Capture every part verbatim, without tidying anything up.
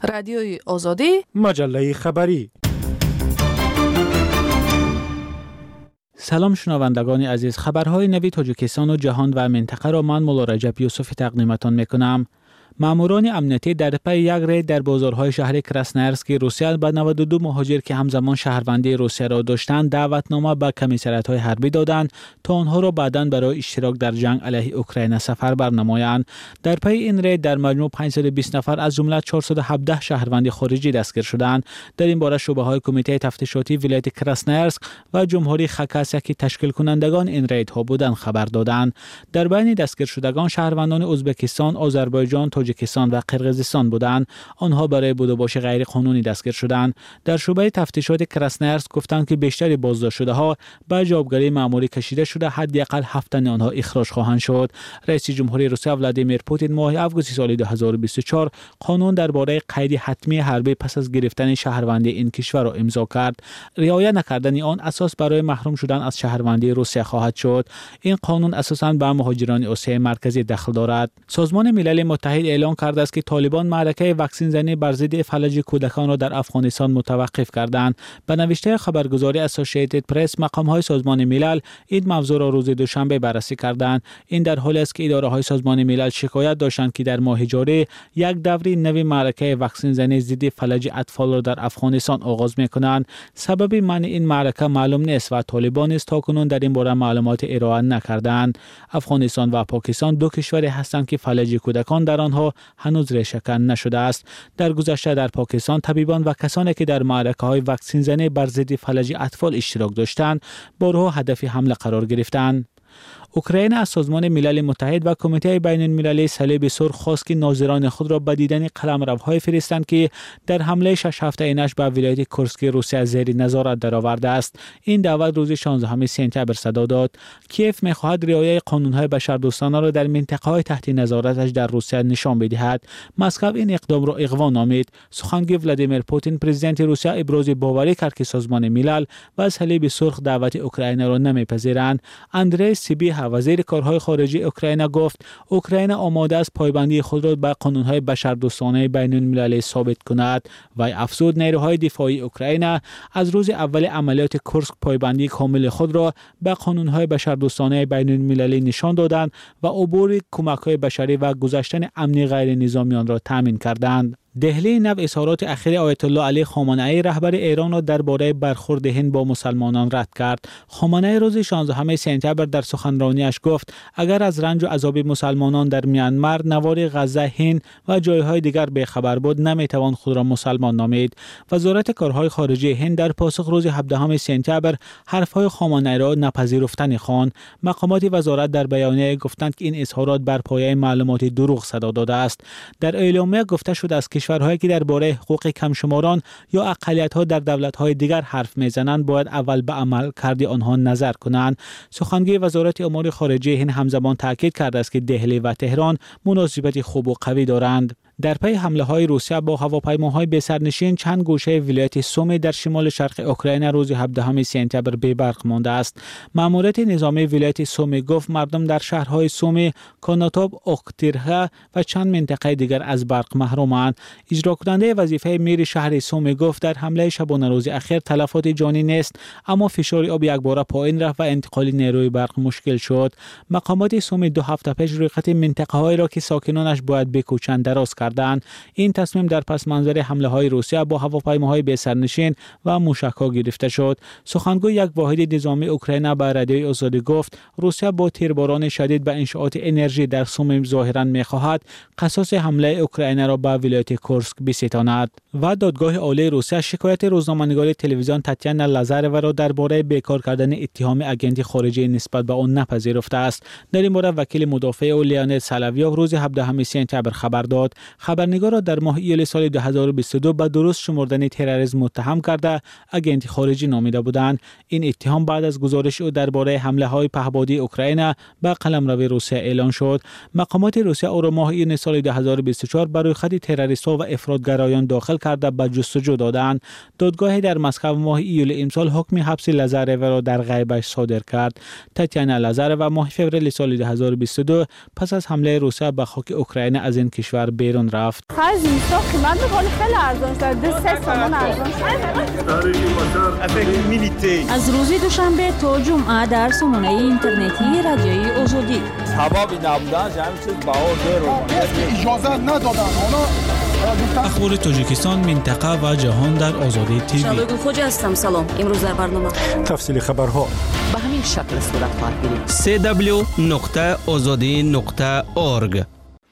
رادیوی آزادی، مجله خبری. سلام شنوندگان عزیز، خبرهای نوی تاجیکستان و جهان و منطقه را من مولا رجب یوسفی تقدیمتان میکنم. ماموران امنیتی در پی یک رید در بازارهای شهر کراسنایرسک روسیه به نود و دو مهاجر که همزمان شهروندی روسیه را داشتند دعوتنامه به کمیسریات‌های حربی دادند تا آنها را بعداً برای اشتراک در جنگ علیه اوکراین سفربر نمایند. در پی این رید در مجموع پانصد و بیست نفر از جمله چهارصد و هفده شهروند خارجی دستگیر شدند. در این باره شعبه‌های کمیته تفتیشاتی ولایت کراسنایرسک و جمهوری خاکاسیا که تشکیل کنندگان این ریدها بودند خبر دادند. در بین دستگیر شدگان شهروندان ازبکستان، آذربایجان، تاجیکستان و قرقیزستان بودند. آنها برای بودوباش غیر قانونی دستگیر شدند. در شعبه تفتیشات کراسنایرسک گفتند که بیشتر بازداشت شده ها به جوابگری مأموری کشیده شده، حداقل هفت تن آنها اخراج خواهند شد. رئیس جمهوری روسیه ولادیمیر پوتین ماه آگوست سال دو هزار و بیست و چهار قانون درباره قید حتمی حربی پس از گرفتن شهروندی این کشور را امضا کرد. رعایت نکردن آن اساس برای محروم شدن از شهروندی روسیه خواهد شد. این قانون اساساً به مهاجران آسیای مرکزی دخل دارد. سازمان ملل متحد اعلام کرده است که طالبان معرکه واکسن زنی بر ضد فلج کودکان را در افغانستان متوقف کردند. به نوشته خبرگزاری اسوسییتد پرس، مقام‌های سازمان ملل این موضوع را روز دوشنبه بررسی کردند. این در حالی است که اداره‌های سازمان ملل شکایت داشتند که در ماه جاری یک دوره نوی معرکه واکسن زنی ضد فلج اطفال را در افغانستان آغاز می‌کنند. سبب منع این معرکه معلوم نیست و طالبان است تاکنون در این باره معلومات ارائه نکردند. افغانستان و پاکستان دو کشوری هستند که فلج کودکان در آنها هنوز ریشه‌کن نشده است. در گذشته در پاکستان طبیبان و کسانی که در معرکه‌های واکسن زنی بر ضد فلج اطفال اشتراک داشتند بارها هدف حمله قرار گرفتند. اوکراین از سازمان ملل متحد و کمیته بین المللی صلیب سرخ خواست که ناظران خود را به دیدن قلمروهای فرستند که در حمله شش هفته اینش به ولایت کورسک روسیه زیر نظارت درآورده است. این دعوت روز شانزدهم سپتامبر صدا داد. کیف می‌خواهد رعایت قانون‌های بشردوستانه را در منطقه‌های تحت نظارتش در روسیه نشان بدهد. مسکو این اقدام را اغوا نامید. سخنگوی ولادیمیر پوتین پرزیدنت روسیه ابراز باوری کرد که سازمان ملل و صلیب سرخ دعوت اوکراین را نمی‌پذیرند. اندری سیبی وزیر کارهای خارجه اوکراین گفت اوکراین آماده است پایبندی خود را به قانون‌های بشردوستانه بین المللی ثابت کند و افزود نیروهای دفاعی اوکراین از روز اول عملیات کورسک پایبندی کامل خود را به قانون‌های بشردوستانه بین المللی نشان دادند و عبور کمک‌های بشری و گذشتن امنی غیر نظامیان را تامین کردند. دهلی نو اظهارات اخیر آیت الله علی خامنه‌ای رهبر ایران را درباره برخورد هند با مسلمانان رد کرد. خامنه‌ای روز شانزدهم سپتامبر در سخنرانیش گفت اگر از رنج و عذاب مسلمانان در میانمار، نوار غزه، هند و جایهای دیگر بی‌خبر بود نمی‌توان خود را مسلمان نامید. وزارت کارهای خارجه هند در پاسخ روز هفدهم سپتامبر حرف‌های خامنه‌ای را نپذیرفتنی خواند. مقامات وزارت در بیانیه گفتند که این اظهارات بر پایه معلومات دروغ صدا داده است. در اعلامیه گفته شده است که کشورهایی که درباره حقوق کمشماران یا اقلیت‌ها در دولت‌های دیگر حرف می‌زنند باید اول به عمل کردی آنها نظر کنند. سخنگوی وزارت امور خارجه هند همزمان تاکید کرده است که دهلی و تهران مناسبت خوب و قوی دارند. در پی حمله های روسیه با هواپیماهای بی‌سرنشین چند گوشه ولایت سومی در شمال شرق اوکراین روز هفدهم سپتامبر بی برق مانده است. ماموریت نظامی ولایت سومی گفت مردم در شهرهای سومی، کاناتوب، اوکتیرها و چند منطقه دیگر از برق محرومند. اجرا کننده وظیفه میر شهر سومی گفت در حمله شبانه روز اخیر تلفات جانی نیست، اما فشار آب یکباره پایین رفت و انتقال نیروی برق مشکل شد. مقامات سومی دو هفته پیش رویخط منطقه‌هایی را که ساکنانش باید بکوچند دراز کردند. این تصمیم در پس منظر حمله های روسیه با هواپیماهای بی‌سرنشین و موشک‌ها گرفته شد. سخنگوی یک واحد نظامی اوکراین به رادیوی آزادی گفت روسیه با تیرباران شدید به انشآت انرژی در سوم ظاهراً می‌خواهد قصاص حمله اوکراین را به ولایت کورسک بستاند. و دادگاه عالی روسیه شکایت روزنامه‌نگار تلویزیون تاتیانا لازاروا را درباره بیکار کردن اتهام اگنت خارجی نسبت به آن نپذیرفته است. در این باره وکیل مدافع او لیونید سالاویوف روز هفدهم سپتامبر خبر داد. خبرنگار را در ماه ایول سال دو هزار و بیست و دو به درست شمردن تروریسم متهم کرده اگنت خارجی نامیده بودند. این اتهام بعد از گزارش او درباره حمله‌های پهپادی اوکراین به قلمرو روسیه اعلان شد. مقامات روسیه او را ماه ایون سال دو هزار و بیست و چهار برای خط تروریست‌ها و افراطگرایان داخل کرده به جستجو دادند. دادگاه در مسکو ماه ایول امسال حکم حبس لازاروا را در غیبش صادر کرد. تاتیانا لازاروا ماه فوریه سال دو هزار و بیست و دو پس از حمله روسیه به خاک اوکراین از این کشور بیرون تلویزیون رفت. خرج نیستا قیمت میکنه خیلی ارزان شده. دو سه سامان ارزان شده. از روز دوشنبه تا جمعه در سامانه اینترنتی رادیوی آزادی. سببی نبودن همین چیز بهار داره. اجازه ندادن. اخبار تاجیکستان، منطقه و جهان در آزادی تیوی. شبگون خوجا هستم. سلام. امروز در برنامه تفصیل خبرها به همین شکل صورت خواهد گرفت. سی دبلیو نقطه آزادی نقطه اورگ.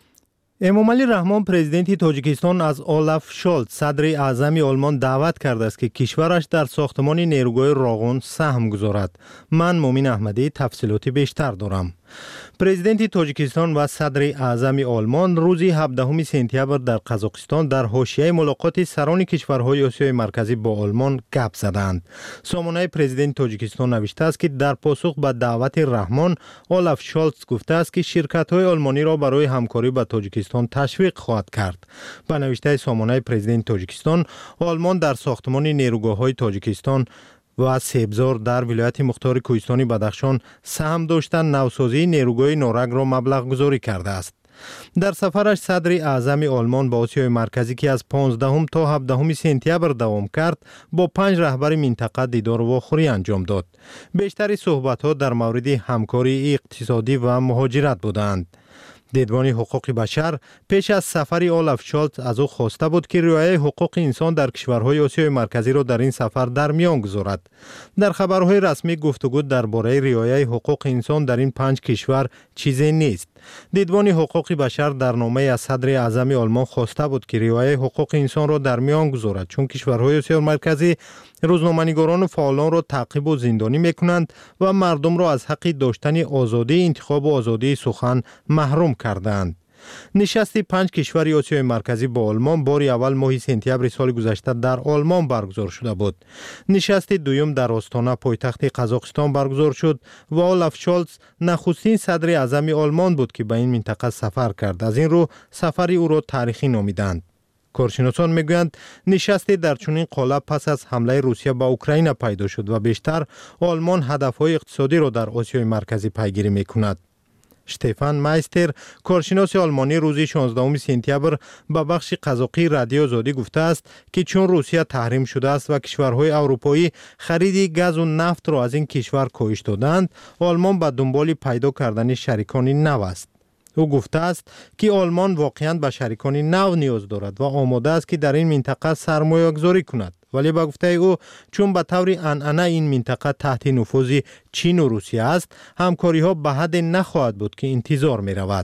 امامعلی رحمان پرزیدنت تاجیکستان از اولاف شولز صدر اعظم آلمان دعوت کرده است که کشورش در ساختمان نیروگاه راغون سهم گذارد. من مومن احمدی تفصیلات بیشتر دارم. پرزیدنت تاجیکستان و صدر اعظم آلمان روز هفدهم سپتامبر در قزاقستان در حاشیه ملاقات سران کشورهای آسیای مرکزی با آلمان گپ زدند. سامانه پرزیدنت تاجیکستان نوشته است که در پاسخ به دعوت رحمان، اولاف شولز گفته است که شرکت‌های آلمانی را برای همکاری با تاجیکستان تشویق خواهد کرد. به نوشته سامانه پرزیدنت تاجیکستان، آلمان در ساختمان نیروگاه‌های تاجیکستان و سبزار در ولایت مختار کوهستانی بدخشان سهم داشتن نوسازی نیروگاه نورگ را مبلغ گذاری کرده است. در سفرش صدر اعظم آلمان به آسیای مرکزی که از پانزدهم تا هفدهم سپتامبر دوام کرد، با پنج رهبر منطقه دیدار واخوری انجام داد. بیشتر صحبت‌ها در مورد همکاری اقتصادی و مهاجرت بودند. دیدبان حقوق بشر پیش از سفر اولاف شولز از او خواسته بود که رعایت حقوق انسان در کشورهای آسیای مرکزی را در این سفر در میان گذارد. در خبرهای رسمی گفتگو درباره رعایت حقوق انسان در این پنج کشور چیزی نیست. دیدبان حقوق بشر در نامه از صدر اعظم آلمان خواسته بود که رعایت حقوق انسان را در میان گذارد، چون کشورهای آسیای مرکزی روزنامه‌نگاران و فعالان را تعقیب و زندانی می‌کنند و مردم را از حق داشتن آزادی انتخاب و آزادی سخن محروم کردند. نشست پنج کشور آسیای مرکزی با آلمان بار اول ماه سپتامبر سال گذشته در آلمان برگزار شده بود. نشست دوم در آستانه پایتخت قزاقستان برگزار شد و اولاف شولز نخستین صدر اعظم آلمان بود که به این منطقه سفر کرد. از این رو سفر او را تاریخی نامیدند. کارشناسان میگویند نشست در چنین قالب پس از حمله روسیه به اوکراین پیدا شد و بیشتر آلمان هدفهای اقتصادی را در آسیای مرکزی پیگیری میکند. شتفان مایستر، کارشناس آلمانی، روز شانزدهم سپتامبر به بخش قزاقی رادیو آزادی گفته است که چون روسیه تحریم شده است و کشورهای اروپایی خرید گاز و نفت را از این کشور کاهش دادند، آلمان به دنبال پیدا کردن شریکان نو است. او گفته است که آلمان واقعاً به شریکان نو نیاز دارد و آماده است که در این منطقه سرمایه گذاری کند، ولی به گفته او چون به طور عنعنه این منطقه تحت نفوذ چین و روسیه است، همکاری ها به حد نخواهد بود که انتظار می رود.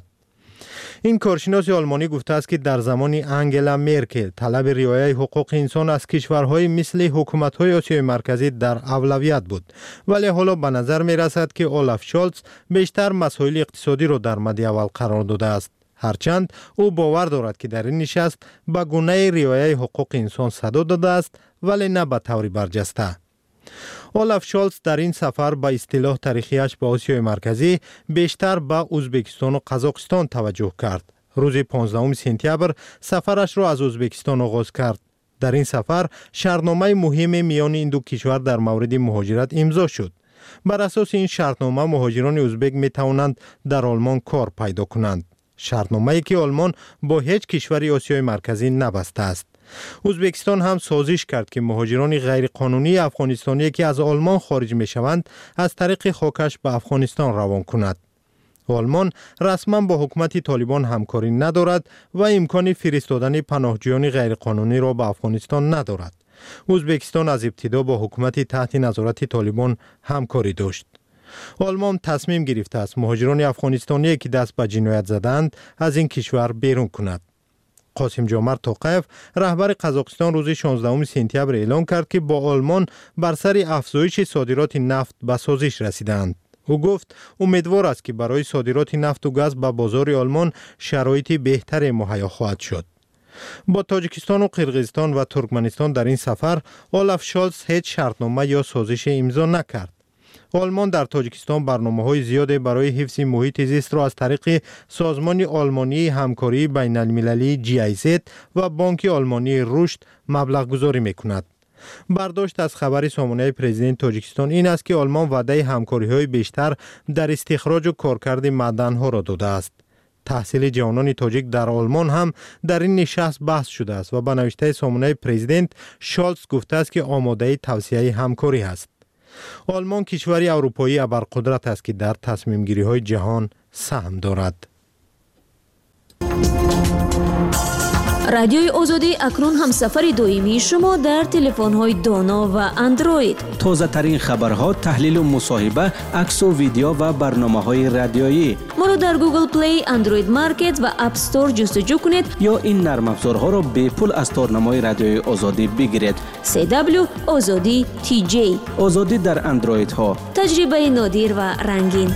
این کارشناس آلمانی گفته است که در زمان انگلا مرکل طلب رعایت حقوق انسان از کشورهای مثل حکومت‌های آسیای مرکزی در اولویت بود، ولی حالا به نظر می رسد که اولاف شولز بیشتر مسائل اقتصادی را در مد اول قرار داده است. هرچند او باور دارد که در این نشست به گونه رعایت حقوق انسان صدا داده است، ولی نه به طور برجسته. اولاف شولز در این سفر به اصطلاح تاریخیش به آسیای مرکزی بیشتر به ازبکستان و قزاقستان توجه کرد. روز پانزدهم سپتامبر سفرش را از ازبکستان آغاز کرد. در این سفر شرطنامه مهم میان این دو کشور در مورد مهاجرت امضا شد. بر اساس این شرطنامه مهاجران ازبک می توانند در آلمان کار پیدا کنند. شرطنامه‌ای که آلمان با هیچ کشوری آسیای مرکزی نبسته است. ازبکستان هم سازش کرد که مهاجران غیرقانونی افغانستانی که از آلمان خارج می شوند از طریق خاکش به افغانستان روان کند. آلمان رسما با حکومت طالبان همکاری ندارد و امکان فرستادن پناهجویان غیرقانونی را به افغانستان ندارد. ازبکستان از ابتدا با حکومت تحت نظارت طالبان همکاری داشت. آلمان تصمیم گرفته است مهاجران افغانستانی که دست به جنایت زدند از این کشور بیرون کند. قاسم جامر توقیف، رهبر قزاقستان، روز شانزدهم سپتامبر اعلام کرد که با آلمان بر سر افزایش صادرات نفت به سازش رسیدند. او گفت امیدوار است که برای صادرات نفت و گاز به بازار آلمان شرایط بهتری مهیا خواهد شد. با تاجیکستان و قرقیزستان و ترکمنستان در این سفر اولاف شولز هیچ شرطنامه یا سازش امضا نکرد. آلمان در تاجیکستان برنامه‌های زیادی برای حفظ محیط زیست را از طریق سازمان آلمانی همکاری بین المللی جی آی زد و بانک آلمانی رشد مبلغ گذاری می‌کند. برداشت از خبر سامانه پرزیدنت تاجیکستان این است که آلمان وعده همکاری‌های بیشتر در استخراج و کارکرد معدن‌ها را داده است. تحصیل جوانان تاجیک در آلمان هم در این نشست بحث شده است و با نوشته سامانه پرزیدنت شالتز گفته است که آماده توسعه همکاری است. آلمان کشوری اروپایی ابرقدرت است که در تصمیم گیری های جهان سهم دارد. رادیوی آزادی اکنون هم سفر دائمی شما در تلفن‌های دانا و اندروید. تازه ترین خبرها، تحلیل و مصاحبه، عکس و ویدیو و برنامه‌های رادیویی. ما را در گوگل پلی، اندروید مارکت و اپ استور جستجو کنید یا این نرم افزارها را به پول از تارنمای رادیوی آزادی بگیرید. سی دبلیو آزادی تی جی. آزادی در اندروید ها. تجربه نادر و رنگین.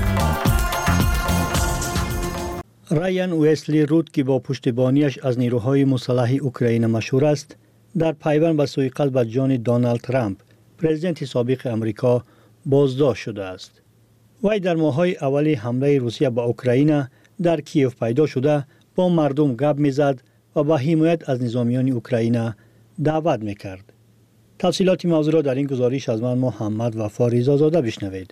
رایان ویسلی رود که با پشتیبانیش از نیروهای مسلح اوکراین مشهور است، در پیوند به سوءقصد به جان دونالد ترامپ، پرزیدنت سابق امریکا، بازداشت شده است. وی در ماه‌های اول حمله روسیه به اوکراین در کیف پیدا شده با مردم گپ می‌زد و با حمایت از نظامیان اوکراین دعوت می‌کرد. تفصیلات موضوع را در این گزارش از من محمد وفا رضازاده بشنوید.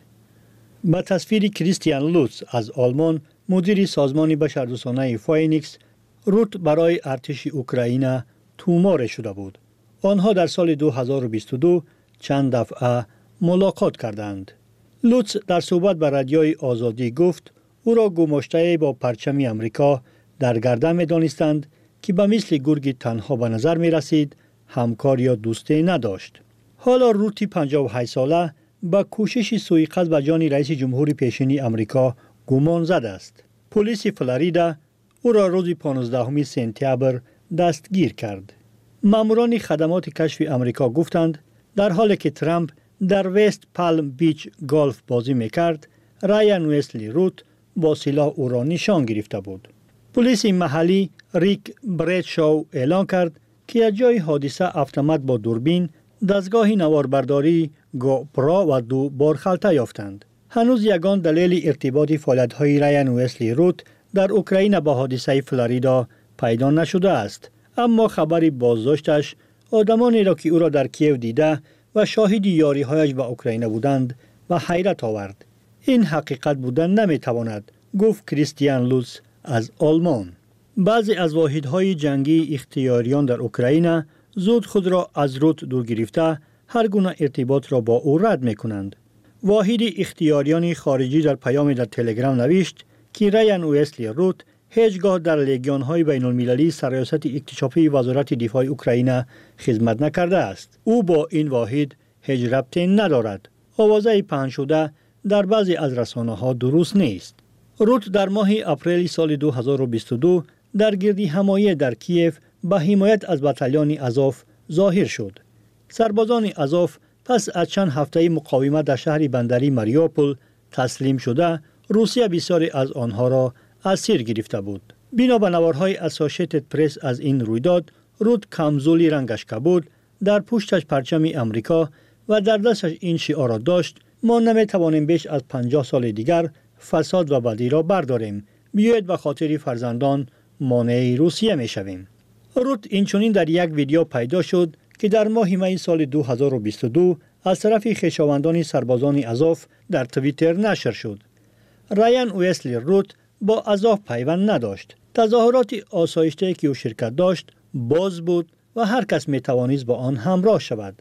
با تصویر کریستیان لوتس از آلمان، مدیر سازمان بشردوستانه فاینیکس، رود برای ارتش اوکراین تومار شده بود. آنها در سال دو هزار و بیست و دو چند دفعه ملاقات کردند. لوتس در صحبت به رادیوی آزادی گفت او را گماشته با پرچم امریکا در گردن می دانستند که به مثل گرگ تنها به نظر می رسید، همکار یا دوستی نداشت. حالا روتی پنجاه و هشت ساله با کوشش سوءقصد به جان رئیس جمهور پیشین امریکا گمان زده است. پلیس فلوریدا او را روز پانزدهم سپتامبر دستگیر کرد. ماموران خدمات کشف امریکا گفتند در حالی که ترامپ در وست پالم بیچ گالف بازی میکرد، رایان ویسلی رود با سلاح او را نشان گرفته بود. پلیس محلی ریک بریدشاو اعلان کرد که از جای حادثه اتومات با دوربین، دستگاه نواربرداری، گوپرا و دو بارخلطه یافتند. هنوز یگان دلیل ارتباط فعالیت‌های رایان ویسلی رود در اوکراین با حادثه فلوریدا پیدا نشده است، اما خبر بازداشتش آدمانی را که او را در کیف دیده و شاهد یاری‌هایش با اوکراین بودند و حیرت آورد. این حقیقت بودن نمی‌تواند، گفت کریستیان لوتس از آلمان. بعضی از واحدهای جنگی اختیاریان در اوکراین زود خود را از رود دور گرفته هر گونه ارتباط را با او رد می‌کنند. واحد اختیاریان خارجی در پیام در تلگرام نوشت که رایان ویسلی رود هیچگاه در لژیون‌های بین‌المللی سرریاست اکتشافی وزارت دفاع اوکراین خدمت نکرده است. او با این واحد هیچ ربطی ندارد. آوازه پخش شده در بعضی از رسانه‌ها درست نیست. رود در ماه اپریل سال دو هزار و بیست و دو در گردی همایی در کیف با حمایت از بتالون آزوف ظاهر شد. سربازان آزوف پس از چند هفته مقاومت در شهر بندری ماریوپول تسلیم شده، روسیه بسیاری از آنها را اسیر گرفته بود. بنا به نوارهای اسوسییتد پرس از این رویداد، رود کمزولی رنگش کبود، در پشتش پرچم امریکا و در دستش این شعار را داشت: ما نمیتوانیم بیش از پنجاه سال دیگر فساد و بدی را برداریم. بیایید به خاطر فرزندان مانع روسیه میشویم. رود اینچنین در یک ویدیو پیدا شد که در ماه می سال دو هزار و بیست و دو از طرف خویشاوندان سربازان آزوف در توییتر نشر شد. رایان ویسلی رود با آزوف پیوند نداشت. تظاهرات آسایشته که او شرکت داشت باز بود و هر کس می توانست با آن همراه شود.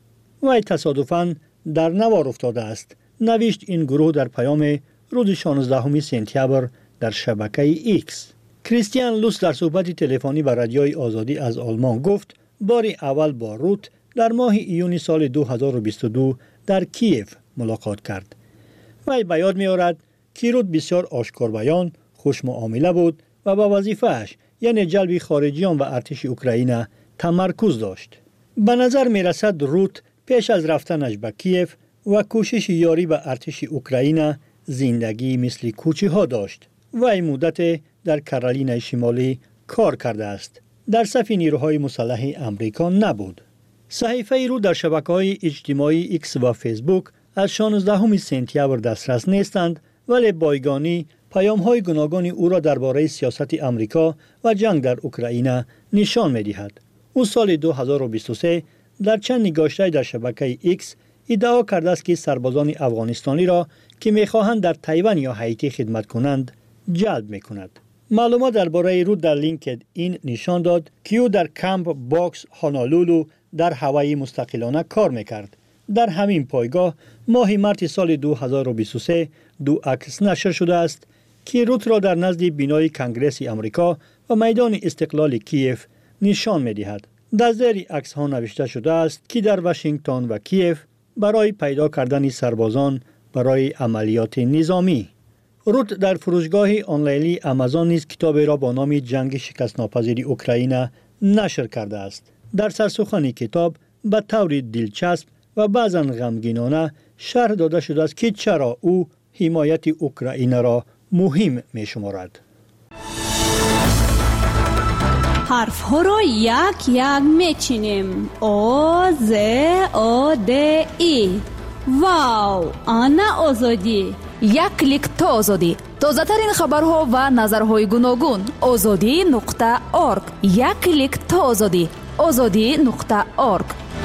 وی تصادفاً در نوار افتاده است، نوشت این گروه در پیام روز شانزدهم سپتامبر در شبکه ایکس. کریستیان لوتس در صحبت تلفنی با رادیوی آزادی از آلمان گفت بار اول با رود در ماه ایون سال دو هزار و بیست و دو در کیف ملاقات کرد. وی به یاد می‌آورد که رود بسیار آشکار بیان، خوش معامله بود و با وظیفه‌اش یعنی جلب خارجیان و ارتش اوکراین تمرکز داشت. به نظر می‌رسد رود پیش از رفتنش به کیف و کوشش یاری به ارتش اوکراین زندگی مثل کوچه‌ها داشت. وی مدت در کارولینای شمالی کار کرده است. در صف نیروهای مسلح امریکا نبود. صحیفه رود در شبکه‌های اجتماعی ایکس و فیسبوک از شانزدهم سپتامبر دسترس نیستند، ولی بایگانی پیام‌های گوناگون او را درباره سیاست امریکا و جنگ در اوکراین نشان می‌دهد. او سال دو هزار و بیست و سه در چند نگاشته در شبکه ایکس ادعا کرده است که سربازان افغانستانی را که می‌خواهند در تایوان یا هایتی خدمت کنند جلب می‌کند. معلومات درباره رود در لینکد این نشان داد که او در کمپ باکس هانالولو در هوایی مستقلانه کار میکرد. در همین پایگاه ماه مارس سال دو هزار و بیست و سه دو عکس نشر شده است که رود را در نزد بینای کنگره آمریکا و میدان استقلال کیف نشان می‌دهد. در زیر عکس ها نوشته شده است که در واشنگتن و کیف برای پیدا کردن سربازان برای عملیات نظامی. رود در فروشگاه آنلاینی آمازون نیز کتابی را با نام جنگ شکست ناپذیر اوکراین نشر کرده است. در سرسخن کتاب به طور دلچسب و بعضاً غمگینانه شرح داده شده است که چرا او حمایت اوکراین را مهم می شمارد. حرف ها را یک یک می چینیم. او ز او د ای. واو، آنا آزادی. یک کلیک تا آزادی. تازه ترین خبرها و نظرهای گوناگون. آزادی نقطه اورگ. یک کلیک تا آزادی. آزادی نقطه اورگ.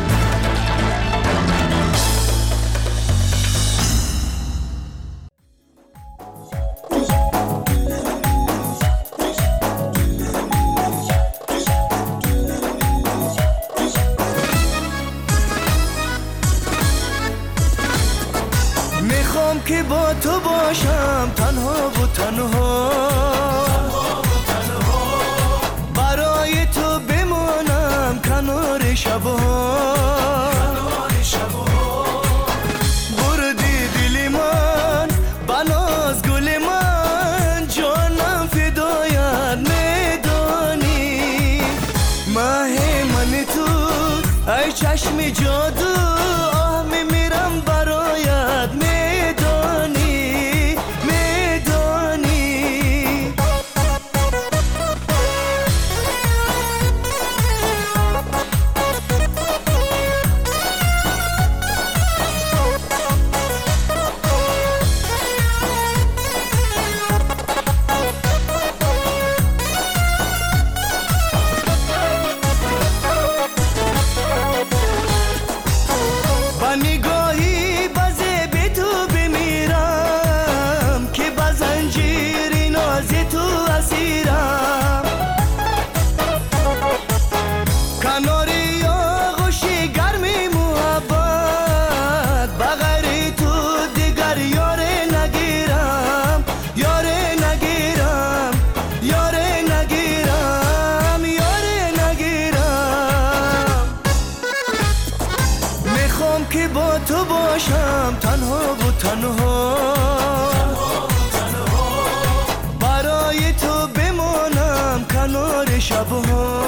که با تو باشم تنها و تنها برای تو بمانم کنار شبها بردی دل من بناز گل من جانم فدایت میدانی ماه من تو ای چشم جادو آه میمیرم برایت تنها و تنها برای تو بمانم کنار شبها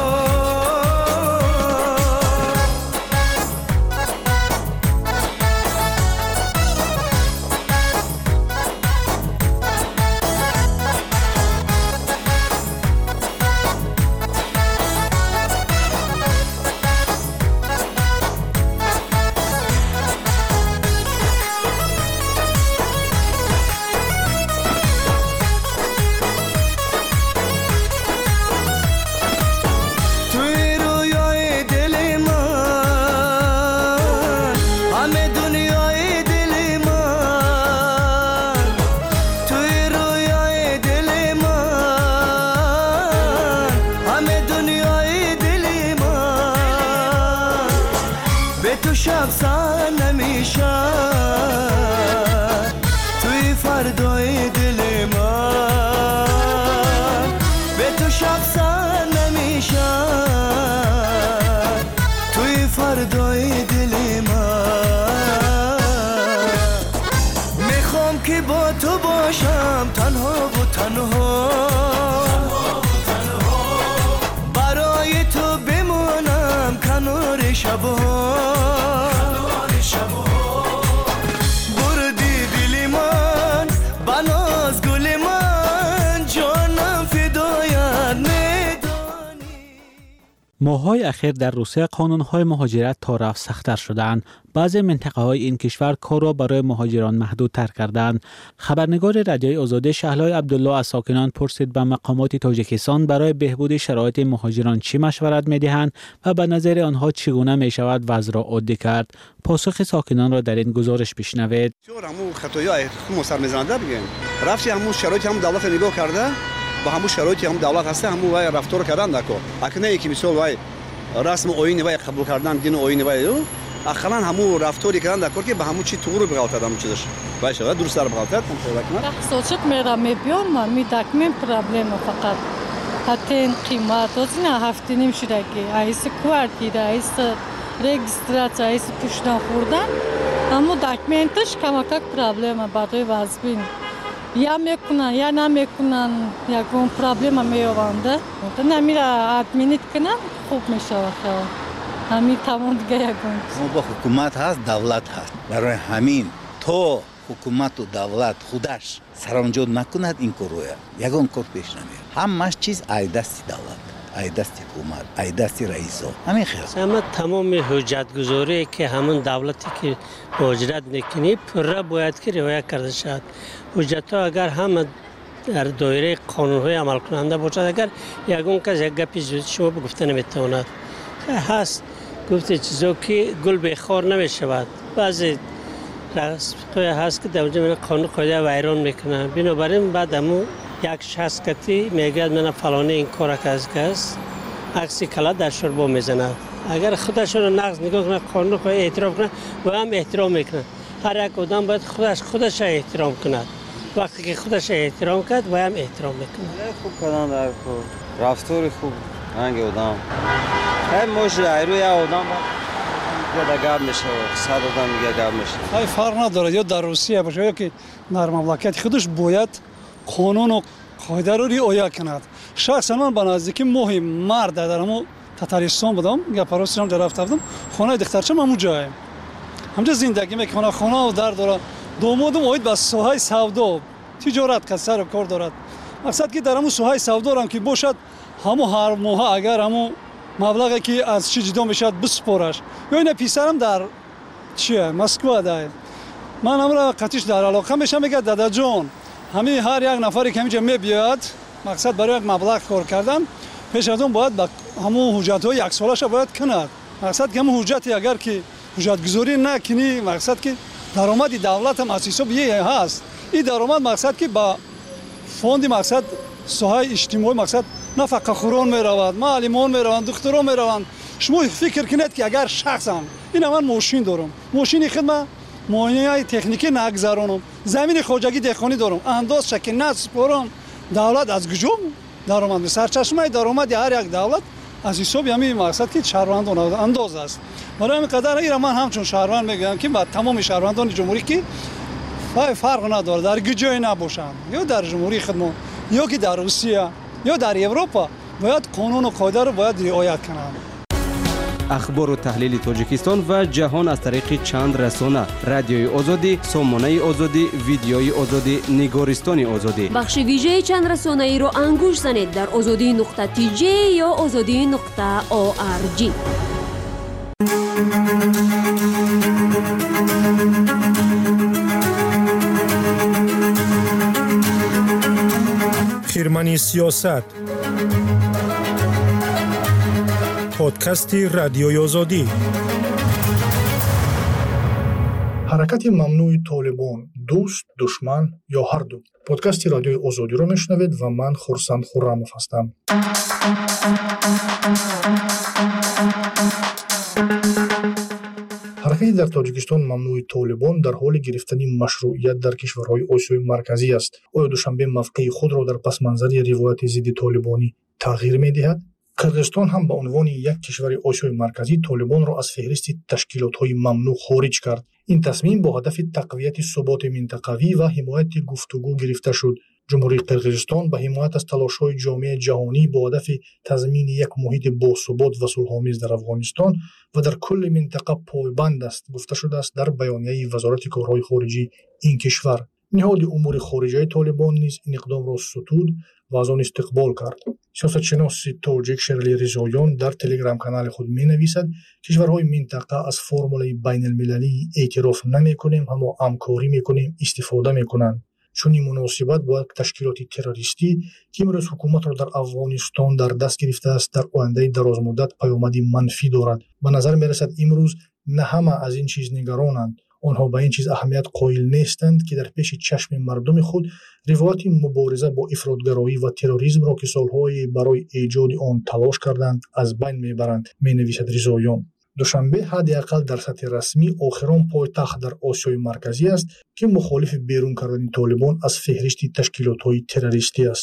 تو شب سر نمیشه توی فردای دل من به تو شب سر نمیشه توی فردای دل من میخوام که با تو باشم تنها و تنها برای تو بمانم کنار شبها ماه‌های اخیر در روسیه قانون‌های مهاجرت تا رفت سخت‌تر شدند. بعضی منطقه‌های این کشور کار را برای مهاجران محدودتر کردند. خبرنگار رادیوی آزادی شهلای عبدالله از ساکنان پرسید به مقامات تاجیکستان برای بهبود شرایط مهاجران چی مشورت می‌دهند و به نظر آنها چگونه می‌شود وضع را عادی کرد. پاسخ ساکنان را در این گزارش بشنوید. همون خطایای خمو سر میزننده بگیم. رفتی همون شرایط هم دولت نگاه کرده با همون شرایطی هم دولت هست همون وای رفتار کردن دکو اکنه که مثال وای رسم آیین وای قبول کردن دین آیین وای اخلاً همون رفتاری کردن دکو که به همون چی تو رو بغالت همون چیزش وای شده درست سر بغالت کنه سوچت میرم میبیام من میدکمیم پرابلم فقط هاتین قیمت از نه هفته نیم شده که ایست کوارتیره ایست رجیستراسیون ایست پشتن خوردن اما دکمنتش کمک پرابلم برای واسبین یا میکنن یا نمیکنن یا اون پرابلم میآورده نمیره ادمینیت کنن خوب میشه واقعا همین تمام دیگه یکون با حکومت هست دولت هست برای همین تو حکومت و دولت خودش سرانجام نکند این کارویا یگان کار پیش نمیره همش چیز ای دست دولت ای دست حکومت ای دست رئیس همین خیر همه تمام حجت گذاری که همون دولتی که مهاجرت میکنی پره باید که رعایت کرده شد حجت ها اگر همه در دایره قانون های عمل کننده باشد اگر یگان کس یک گپی زود شما بگفته نمیتواند هست گفته چیزا که گل بخار نمیشود بعضی رسم هست که در اونجا قانون قاعده ویران میکنن بنابراین بعد همون یک شخص کتی میگه من فلانه این کار کس عکسی کلا در شربا میزند اگر خودش رو نقض نگاه کنه قانون رو احترام کنه و هم احترام میکنه هر یک آدم باید خودش خودش احترام کند وقتی که خودش احترام کرد و هم احترام میکنه خوب کردن در کار رفتار خوب هنگ آدم خیلی موجه ایروی آدم یا در گاب میشه و صد آدم میگه گاب میشه های فرق نداره یا در روسیه باشه یا که در مملکت خودش باید قانون و قاعده رو رعایت کند شخصا من به نزدیکی مهم مرد در همون تتاریستان بودم یا پاروسیام در رفته بودم خانه دخترچم همون جایم همجا زندگی میکنه خانه و در داره دومودم اوید به ساحه سودا تجارت که سر و کار دارد مقصد که در همون ساحه سودا هم که باشد همون هر ماه اگر همون مبلغی که از چی جدا میشد بسپارش یا این پیسرم در چیه مسکو ده من امر قطعش در علاقه میشم میگه دادا جون همین هر یک نفری که اینجا میبیاد مقصد برای یک مبلغ کار کردن پیش از اون باید با همون حجت‌های یک سالش باید کند مقصد که همون حجتی اگر که حجت گذاری نکنی مقصد که درآمد دولت هم از حساب یه هست این درآمد مقصد که با فوند مقصد ساحه اجتماعی مقصد نفقه خوران میروند معلمان میروند دکتران میروند شما فکر کنید که اگر شخصم این من ماشین دارم ماشین خدمت معاینه تکنیکی نگذرانم زمین خواجگی دهقانی دارم انداز شکل نسپارم دولت از کجا درآمد سرچشمه درآمد هر یک دولت از حساب همین مقصد که شهروندان انداز است برای همین قدر ایران من همچون شهروند میگم که با تمام شهروندان جمهوری که فرق نداره در گجای نباشند یا در جمهوری خودمون یا که در روسیه یا در اروپا باید قانون و قاعده رو باید رعایت کنند اخبار و تحلیل تاجیکستان و جهان از طریق چند رسانه رادیوی آزادی، سامانه آزادی، ویدیوی آزادی، نگارستان آزادی. بخش ویژه چند رسانه ای رو انگوش زنید در آزادی نقطه تی جی یا آزادی نقطه او آر جی. خیرمنی سیاست پادکست رادیوی آزادی. حرکت ممنوع طالبان دوست دشمن یا هر دو. پادکست رادیوی آزادی رو میشنوید و من خورسند خرموف هستم. حرکت در تاجیکستان ممنوع طالبان در حال گرفتن مشروعیت در کشورهای آسیای مرکزی است. آیا دوشنبه موقع خود را در پس منظر روایت ضد طالبانی تغییر می‌دهد؟ قرقیزستان هم به عنوان یک کشور آسیای مرکزی طالبان را از فهرست تشکیلات‌های ممنوع خارج کرد. این تصمیم با هدف تقویت ثبات منطقوی و حمایت گفتگو گرفته شد. جمهوری قرقیزستان به حمایت از تلاش‌های جامعه جهانی با هدف تضمین یک محیط باثبات و صلح‌آمیز در افغانستان و در کل منطقه پایبند است گفته شده است در بیانیه وزارت کارهای خارجی این کشور. نهاد امور خارجه طالبان نیز این اقدام را ستود و از آن استقبال کرد. سیاستشناس تاجیک شرلی رضاییان در تلگرام کانال خود می نویسد کشورهای منطقه از فرمول بین المللی اعتراف نمی کنیم اما همکاری می کنیم استفاده می کنند. چون این مناسبت باید تشکیلات تروریستی که امروز حکومت را در افغانستان در دست گرفته است در آینده درازمدت پیامدی منفی دارد. به نظر می رسد امروز نه همه از این چیز نگرانند. آنها به این چیز اهمیت قائل نیستند که در پیش چشم مردم خود روایت مبارزه با افراطگرایی و تروریسم را که سالهای برای ایجاد آن تلاش کردند از بین میبرند، مینویسد رضاییان. دوشنبه حداقل در سطح رسمی آخرین پایتخت در آسیای مرکزی است که مخالف بیرون کردن طالبان از فهرست تشکیلات‌های تروریستی است.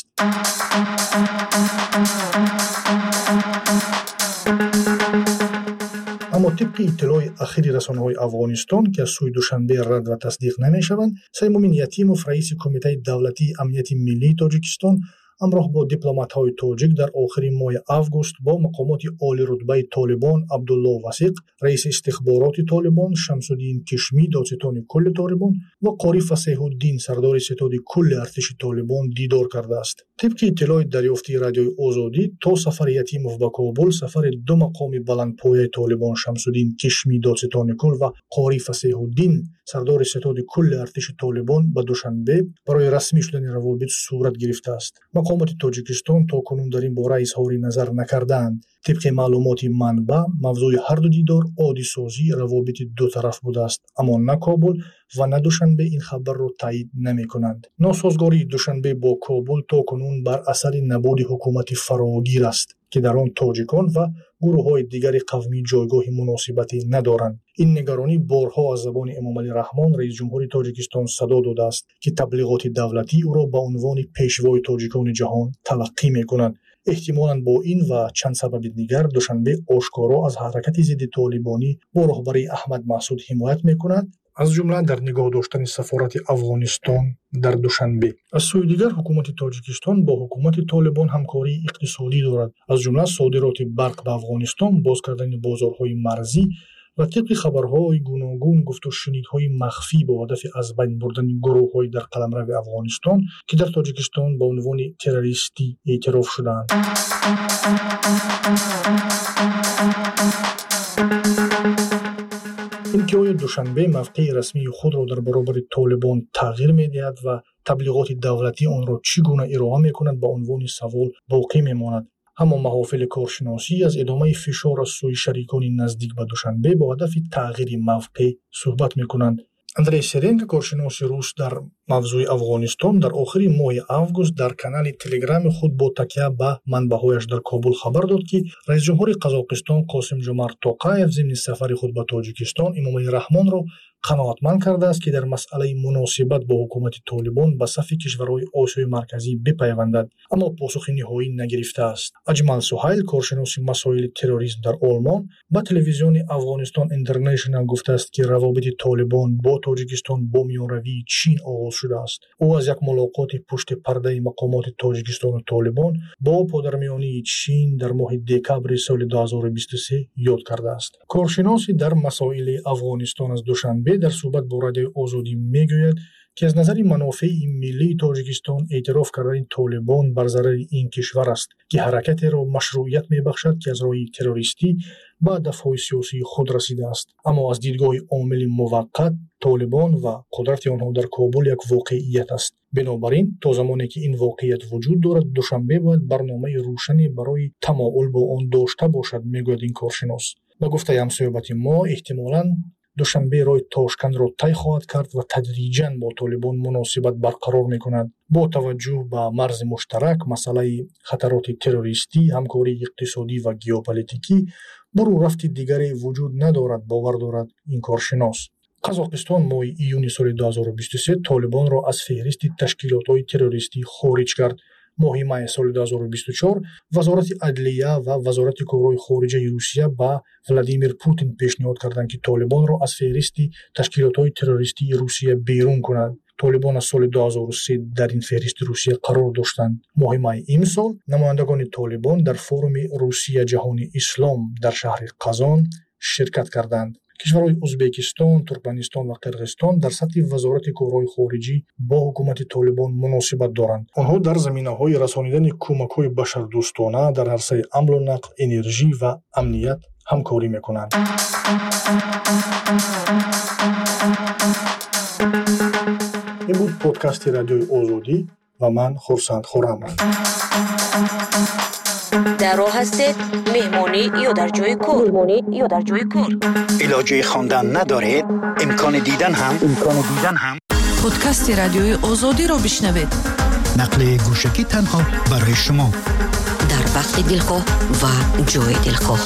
اما طبق اطلاع اخیر رسانه‌های افغانستان که از سوی دوشنبه رد و تصدیق نمی‌شوند، سیمومین یتیموف رئیس کمیته دولتی امنیت ملی تاجیکستان همراه با دیپلمات‌های تاجیک در آخر ماه آگوست با مقامات عالی رتبه طالبان عبدالله وثیق رئیس استخبارات طالبان، شمس الدین کشمی دادستان کل طالبان و قاری فصیح الدین سردار ستاد کل ارتش طالبان دیدار کرده است. طبق اطلاع دریافتی رادیوی آزادی، تا سفر یتیموف به کابل، سفر دو مقام بلندپایه طالبان شمس الدین کشمی دادستان کل و قاری فصیح الدین سردار ستاد کل ارتش طالبان به دوشنبه برای رسمی شدن روابط صورت گرفته است. مقامات تاجیکستان تا کنون در این باره اظهار نظر نکردند. طبق معلومات منبع، موضوع هر دو دیدار عادی سازی روابط دو طرف بوده است، اما نه کابل و نه دوشنبه این خبر را تایید نمی کنند. ناسازگاری دوشنبه با کابل تا کنون بر اثر نبود حکومت فراگیر است که در آن تاجیکان و گروه های دیگر قومی جایگاه مناسبتی ندارند. این نگرانی بارها از زبان امامعلی رحمان رئیس جمهور تاجیکستان صدا داده است که تبلیغات دولتی او را به عنوان پیشوای تاجیکان جهان تلقی می کنند. احتمالاً با این و چند سبب دیگر دوشنبه آشکارا از حرکت ضد طالبانی با رهبری احمد مسعود حمایت می کند، از جمله در نگاه داشتن سفارت افغانستان در دوشنبه. از سوی دیگر حکومت تاجیکستان با حکومت طالبان همکاری اقتصادی دارد، از جمله صادرات برق به افغانستان، باز کردن بازارهای مرزی و طبق خبرهای گوناگون گفت و شنیدهای مخفی با هدف از بین بردن گروه‌های در قلمرو افغانستان که در تاجیکستان به عنوان تروریستی اعتراف شدند. اینکه دوشنبه موقع رسمی خود را در برابر طالبان تغییر می‌دهد و تبلیغات دولتی آن را چگونه ارائه می‌کند به عنوان سوال باقی می‌ماند. اما محافل کارشناسی از ادامه فشار از سوی شریکان نزدیک به دوشنبه با هدف تغییر موقع صحبت می‌کنند. اندری سرنگ، کارشناس روس در موضوع افغانستان، در آخر ماه آگوست در کانال تلگرام خود با تکیه به منبع‌هایش در کابل خبر داد که رئیس جمهور قزاقستان قاسم جمعت توقایف ضمن سفر خود به تاجیکستان امامعلی رحمان را قناعتمند کرده است که در مسئله مناسبت با حکومت طالبان به صف کشورهای آسیای مرکزی بپیوندد، اما پاسخ نهایی نگرفته است. اجمل سهیل، کارشناس مسائل تروریسم در آلمان، به تلویزیون افغانستان اینترنشنال گفته است که روابط طالبان با تاجیکستان با میانروی چین آغاز شده است. او از یک ملاقات پشت پرده مقامات تاجیکستان و طالبان با پادرمیانی چین در ماه دکبر سال دو هزار و بیست و سه یاد کرده است. کارشناسی در مسائل افغانستان از دوشنبه در صحبت با رادیوی آزادی میگوید که از نظر منافع ملی تاجیکستان اعتراف کردن طالبان بر ضرر این کشور است که حرکت را مشروعیت میبخشد که از راه تروریستی به هدف‌های سیاسی خود رسیده است. اما از دیدگاه عامل موقت، طالبان و قدرت آنها در کابل یک واقعیت است. بنابراین تا زمانی که این واقعیت وجود دارد، دوشنبه باید برنامه روشنی برای تمایل با آن داشته باشد، میگوید این کارشناس. با گفته همصحبت ما، احتمالاً دوشنبه راه تاشکند را طی خواهد کرد و تدریجاً با طالبان مناسبت برقرار می‌کند. با توجه به مرز مشترک، مسئله خطرات تروریستی، همکاری اقتصادی و ژئوپلیتیکی، برو رفت دیگری وجود ندارد، باور دارد این کارشناس. قزاقستان ماه ایون سال دو هزار و بیست و سه طالبان را از فهرست تشکیلات‌های تروریستی خارج کرد. ماه می سال دو هزار و بیست و چهار وزارت عدلیه و وزارت کارهای خارجه روسیه با ولادیمیر پوتین پیشنهاد کردند که طالبان را از فهرست تشکیلات‌های تروریستی روسیه بیرون کنند. طالبان از سال دو هزار و سه در این فهرست روسیه قرار داشتند. ماه می امسال نمایندگان طالبان در فورم روسیه جهانی اسلام در شهر قزان شرکت کردند. کشورهای ازبکستان، ترکمنستان و قرقیزستان در سطح وزارت کارهای خارجی با حکومت طالبان مناسبت دارند. آنها در زمینه‌های رسانیدن کمک‌های بشردوستانه در عرصه حمل و نقل، انرژی و امنیت همکاری می‌کنند. این بود پادکست رادیوی آزادی و من خورسند خورم. در راه هستید؟ مهمانی یا در جای کار؟ مهمانی یا در جای کار؟ علاجه خواندن ندارید؟ امکان دیدن هم امکان دیدن هم پادکست رادیوی آزادی را بشنوید. نقل گوشکی تنها برای شما در وقت دلخواه و جای دلخواه.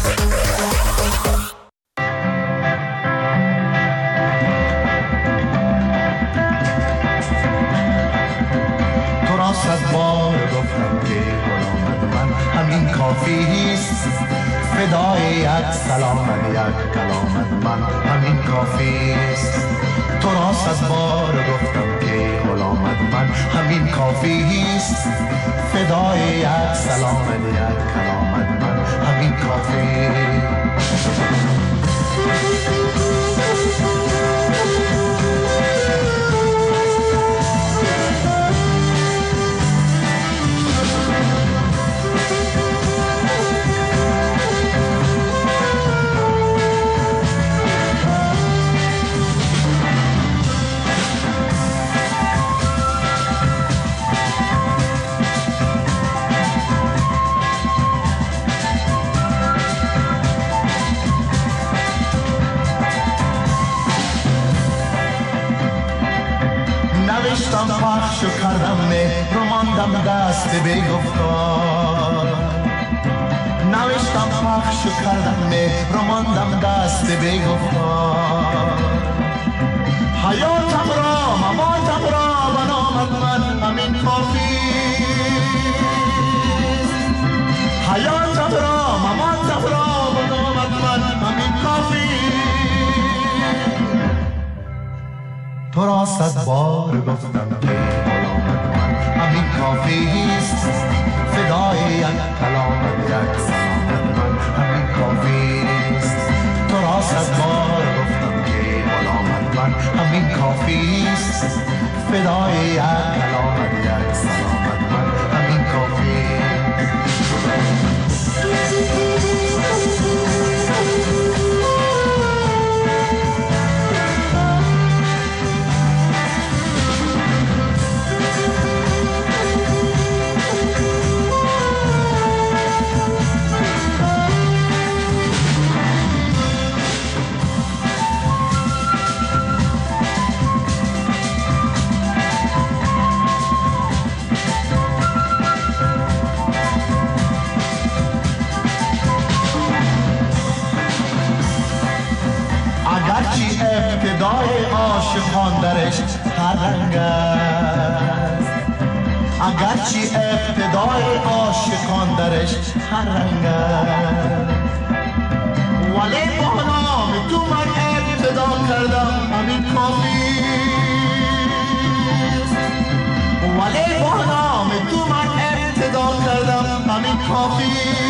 تو را صد بار گفتم که غلامت من همین کافیست، فدای یک سلامت یک کلامت من همین کافیست. تو را صد بار گفتم که غلامت من همین کافیست، فدای یک سلامت یک کلامت من همین کافیست. نوشتم پخش و کردم مهر و ماندم دست بی گفتار. نوشتم پخش و کردم مهر و ماندم دست بی گفتار. حیاتم را مماتم را بنامت من همین کافیست. حیاتم را مماتم را بنامت من همین کافیست. تو را صد بار گفتم که غلامت من همین کافیست، فدای یک کلامت یک سلامت من همین کافیست. تو را صد بار گفتم که غلامت من همین کافیست، فدای یک کلامت یک سلامت من همین کافیست. اگرچه ابتدای عاشقان درش هر رنگ است، اگرچه ابتدای عاشقان درش هر رنگ است، ولی با نام تو من ابتدا کردم همین کافیست. ولی با نام تو من ابتدا کردم همین کافیست.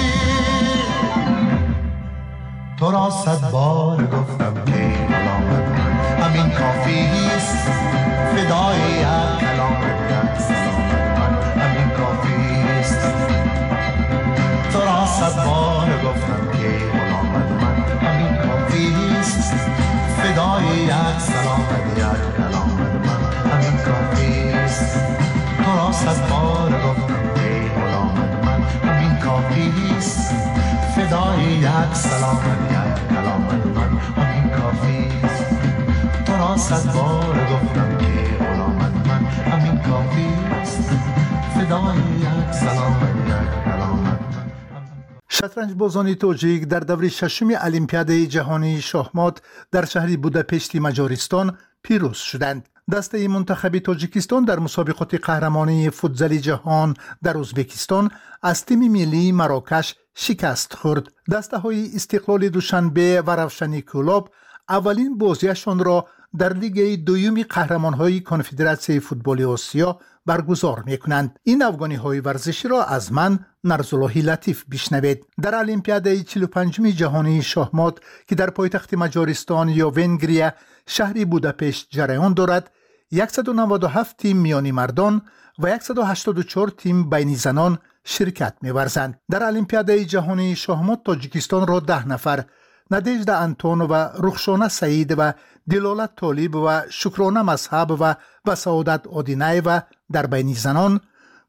تو را صد بار گفتم که غلامت من همین کافیست، فدای یک کلامت یک سلامت من همین کافیست. تو را صد بار گفتم که غلامت من همین کافیست، فدای یک سلامت یک کلامت من همین کافیست. تو را صد بار گفتم که غلامت من همین کافیست، فدای یک سلامت یک کلامت من همین کافیست. تو را صد بار گفتم که غلامت من همین کافیست، فدای یک سلامت یک کلامت من. شطرنج بازان تاجیک در دوره ششم المپیاد جهانی شاهمات در شهر بوداپشت مجارستان پیروز شدند. دسته منتخب تاجیکستان در مسابقات قهرمانی فوتزال جهان در ازبکستان از تیم ملی مراکش شکست خورد. دسته های استقلال دوشنبه و روشن کلاب اولین بازیشان را در لیگ دوم قهرمان های کنفدراسیون فوتبال آسیا برگزار می کنند. این افغانی های ورزشی را از من نرزالله لطیف بشنوید. در المپیاد چهل و پنجم جهانی شاهمات که در پایتخت مجارستان یا ونگریا شهر بوداپشت جریان دارد، صد و نود و هفت تیم میانی مردان و صد و هشتاد و چهار تیم بین زنان شرکت می‌ورزند. در المپیاد جهانی شاهمات تاجیکستان را ده نفر، ندیجده انتون و رخشانه سعید و دلالت طالب و شکرانه مذهب و و سعادت آدینه و در بین زنان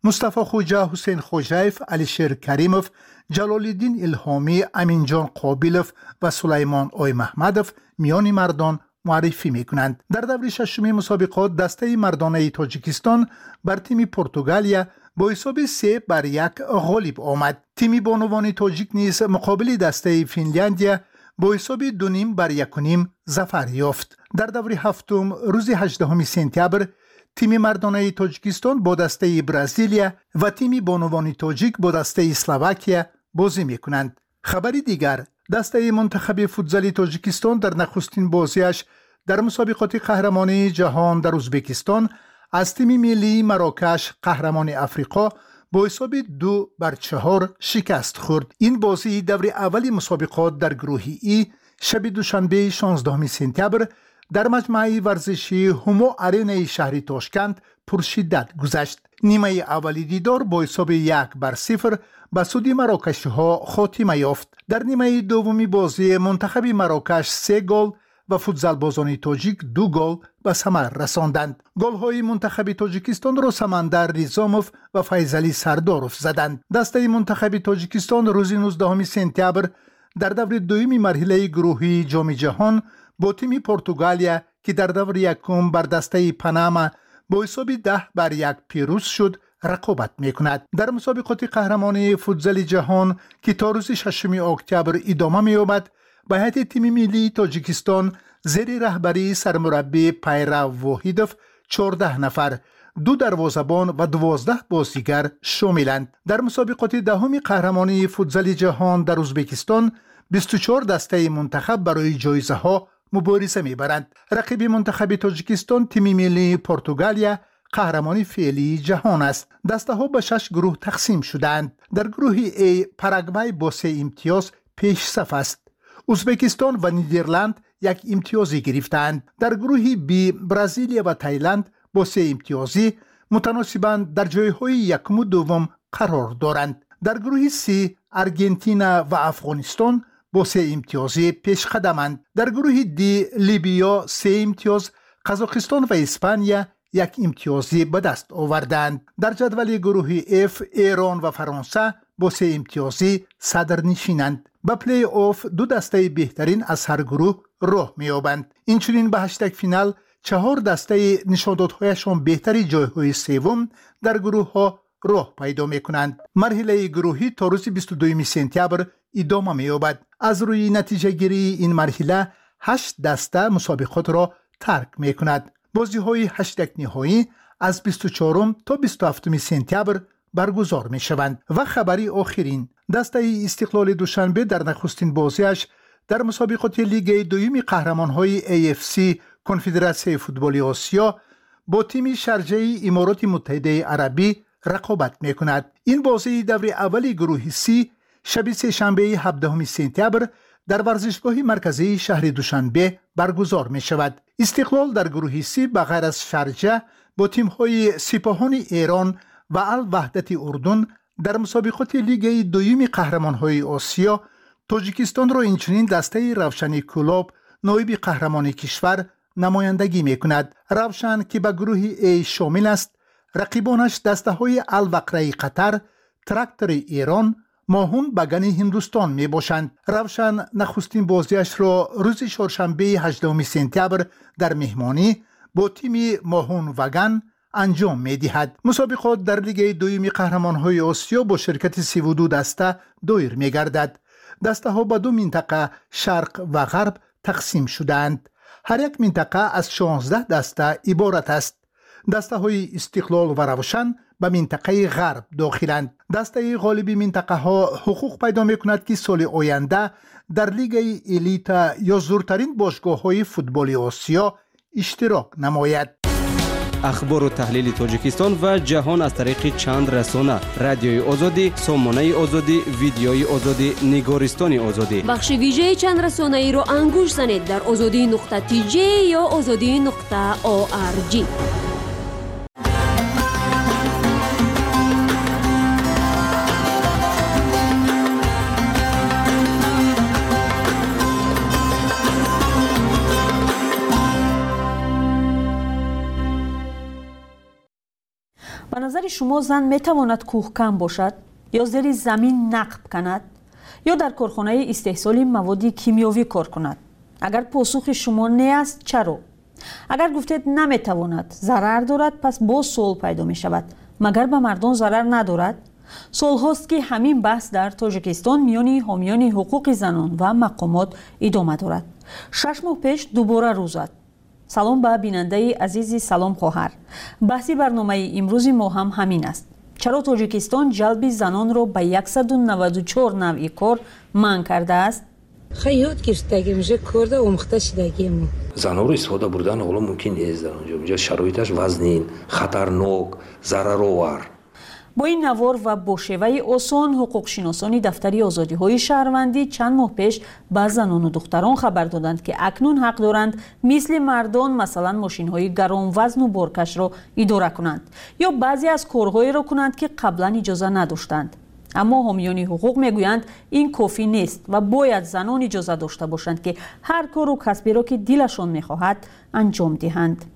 مصطفی خوجا، حسین خوجایف، علیشیر کریموف، جلال الدین الهامی، امین جان قابلوف و سلیمان اوی محمدوف میان مردان معرفی میکنند. در دور ششم مسابقات دسته مردانه تاجیکستان بر تیم پرتغالیا با حساب سه بر یک غالب آمد. تیم بانوان تاجیک نیز مقابل دسته فنلاندیا با حساب دو نیم بر یک و نیم ظفر یافت. در دور هفتم روز هجدهم سپتامبر تیم مردانه تاجیکستان با دسته برزیلیا و تیم بانوان تاجیک با دسته اسلواکیا بازی میکنند. خبری دیگر، دسته منتخب فوتزال تاجیکستان در نخستین بازیش در مسابقات قهرمانی جهان در ازبکستان از تیم ملی مراکش قهرمان افریقا با حساب دو بر چهار شکست خورد. این بازی دور اول مسابقات در گروه ای شب دوشنبه شانزدهم سپتامبر در مجمع ورزشی هومو آرینای شهر تاشکند پرشدت گذشت. نیمه اولی دیدار با حساب یک بر صفر به سود مراکشی ها خاتمه یافت. در نیمه دومی بازی منتخب مراکش سه گل و فوتزال بازان تاجیک دو گل به ثمر رساندند. گل های منتخب تاجیکستان را سمندر ریزاموف و فیضلی سرداروف زدند. دسته منتخب تاجیکستان روز نوزدهم سپتامبر در دور دوم مرحله گروهی جام جهان با تیم پرتغالیا که در دور یکم بر دسته پاناما با حساب ده بر یک پیروز شد رقابت میکند. در مسابقات قهرمانی فوتزال جهان که تا روز ششم اکتبر ادامه می‌یابد، به هیئت تیم ملی تاجیکستان زیر رهبری سرمربی پیرو واحدوف چهارده نفر، دو دروازه‌بان و دوازده بازیگر شاملند. در مسابقات دهم قهرمانی فوتزال جهان در ازبکستان بیست و چهار دسته منتخب برای جایزه ها مبارزه میبرند. رقیب منتخب تاجیکستان تیم ملی پرتغالیا قهرمانی فعلی جهان است. دسته ها به شش گروه تقسیم شدند. در گروه A پاراگوئه با سه امتیاز پیش صف است. ازبکستان و نیدرلند یک امتیازی گرفتند. در گروه B برزیل و تایلند با سه امتیازی متناسباً در جایهای یکم و دوم قرار دارند. در گروه C ارژانتین و افغانستان با سه امتیازی پیش قدمند. در گروه D لیبیا سه امتیاز، قزاقستان و اسپانیا یک امتیازی به دست آوردند. در جدول گروه F ایران و فرانسه با سه امتیازی صدر نشینند. به پلی آف دو دسته بهترین از هر گروه راه می‌یابند. اینچنین به هشتگ فینال چهار دسته نشاندادهایشان بهتری جایهای سوم در گروه ها راه پیدا می‌کنند. مرحله گروهی تا روز بیست و دوم سپتامبر ادامه می‌یابد. از روی نتیجه گیری این مرحله هشت دسته مسابقات را ترک می‌کند. بازی‌های هشتگ نهایی از بیست و چهارم تا بیست و هفتم سپتامبر برگزار می‌شوند. و خبری آخرین، دسته استقلال دوشنبه در نخستین بازیش در مسابقات لیگ دوم قهرمان‌های ای اف سی کنفدراسیون فوتبال آسیا با تیم شارجه امارات متحده عربی رقابت می‌کند. این بازی دور اول گروه سی شب سه‌شنبه هفدهم سپتامبر در ورزشگاه مرکزی شهر دوشنبه برگزار می‌شود. استقلال در گروه سی به غیر از شارجه با تیم‌های سپاهان ایران و الوحدت اردن در مسابقات لیگ دوم قهرمان‌های آسیا تاجیکستان را اینچنین دسته روشن کلوب نایب قهرمان کشور نمایندگی می‌کند. روشن که به گروه ای شامل است، رقیبانش دسته‌های الوقره قطر، تراکتور ایران، ماهون بگن هندوستان می باشند. روشن نخستین بازیش را روز چهارشنبه هجدهم سپتامبر در مهمانی با تیم ماهون وگن انجام می دهد. مسابقات در لیگ دوم قهرمان‌های آسیا با شرکت سی و دو دسته دایر می گردد. دسته ها به دو منطقه شرق و غرب تقسیم شدند. هر یک منطقه از شانزده دسته عبارت است. دسته های استقلال و روشن به منطقه غرب داخلند. دسته غالب منطقه ها حقوق پیدا می کند که سال آینده در لیگ الیت یا زورترین باشگاه های فوتبال آسیا اشتراک نماید. اخبار و تحلیل تاجیکستان و جهان از طریق چند رسانه: رادیوی آزادی، سامانه آزادی، ویدیوی آزادی، نگارستان آزادی. بخش ویژه چند رسانه ای را انگوش زنید در آزادی نقطه تی جی یا آزادی نقطه او آر جی. به نظر شما زن میتواند کوهکن باشد یا زیر زمین نقب کند یا در کارخانه استحصال مواد کیمیاوی کار کند؟ اگر پاسخ شما نه است چرا؟ اگر گفتید نمیتواند، ضرر دارد، پس باز سوال پیدا می شود مگر به مردم ضرر ندارد؟ سال هاست که همین بحث در تاجیکستان میان حامیان حقوق زنان و مقامات ادامه دارد. شش ماه پیش دوباره روز زد. سلام به بیننده عزیزی، سلام خواهر. بحثی برنامه امروز ما هم همین است. چرا تاجیکستان جلب زنان را به صد و نود و چهار نوع کار منع کرده است؟ خیلی یاد گرفتگی میشه کرده آموخته شدگی ما. زنها رو استفاده بردن حالا ممکن نیست در اونجا. اونجا شرایطش وزنین، خطرناک، ضررآور. با این نوار و با شیوه آسان حقوق شناسانی دفتری آزادی های شهروندی چند ماه پیش به زنان و دختران خبر دادند که اکنون حق دارند مثل مردان مثلا ماشین های گران وزن و بارکش را اداره کنند یا بعضی از کارهایی را کنند که قبلا اجازه نداشتند. اما حامیان حقوق میگویند این کافی نیست و باید زنان اجازه داشته باشند که هر کار و کسبی را که دلشان میخواهد انجام دهند.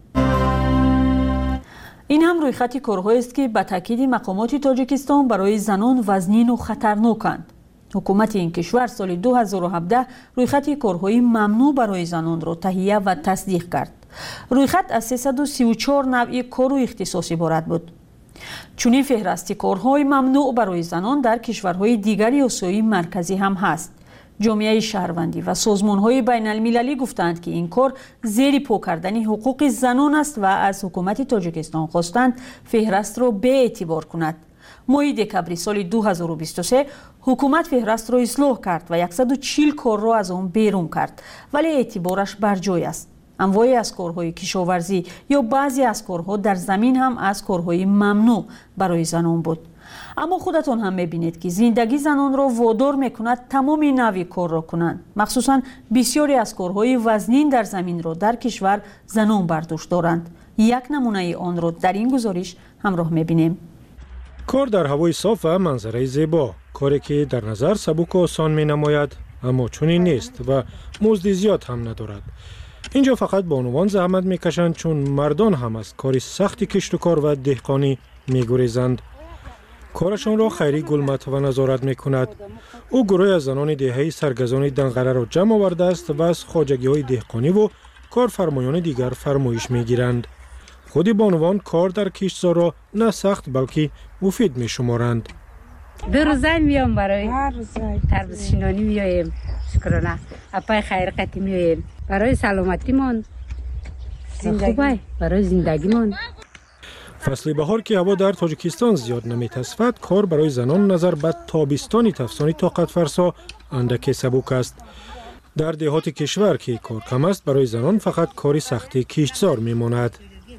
این هم روی خط کارهایی است که به تاکید مقامات تاجیکستان برای زنان وزنین و خطرناکند. حکومت این کشور سال دو هزار و هفده روی خط کارهای ممنوع برای زنان را تهیه و تصدیق کرد. روی خط از سیصد و سی و چهار نوع کار و اختصاص عبارت بود. چنین فهرست کارهای ممنوع برای زنان در کشورهای دیگر آسیای مرکزی هم هست. جامعه شهروندی و سازمان‌های بین المللی گفتند که این کار زیر پا کردن حقوق زنان است و از حکومت تاجیکستان خواستند فهرست را به اعتبار کند. ماه دکبر سال دو هزار و بیست و سه حکومت فهرست را اصلاح کرد و صد و چهل کار را از آن بیرون کرد، ولی اعتبارش بر جای است. انواعی از کارهای کشاورزی یا بعضی از کارها در زمین هم از کارهای ممنوع برای زنان بود. اما خودتان هم میبینید که زندگی زنان را وادار میکند تمام نوع کار را کنند. مخصوصا بسیاری از کارهای وزنین در زمین را در کشور زنان برداشت دارند. یک نمونه آن را در این گزارش همراه میبینیم. کار در هوای صاف و منظره زیبا، کاری که در نظر سبک و آسان می نماید اما چنین نیست و مزد زیاد هم ندارد. اینجا فقط بانوان زحمت میکشند چون مردان هم از کاری سخت کشت و کار و دهقانی میگریزند. کارشان را خیری گلمت و نظارت می کند. او گروه از زنان دهه‌ای سرگزان دنقره را جمع آورده است و از خواجگی های دهقانی و کارفرمایان دیگر فرمایش می گیرند. خود بانوان کار در کشتزار را نه سخت بلکه مفید می شمارند. دو روزه میام برای تربیت شینانی میایم، شکرانه اپای خیر قطعی میایم برای سلامتیمان، خوبه برای زندگیمان. فصل بهار که هوا در تاجیکستان زیاد نمی‌تصفد، کار برای زنان نظر به تابستانی تفسانی طاقت فرسا اندک سبک است. در دهات کشور که کار کم است، برای زنان فقط کاری سختی کشتزار میماند.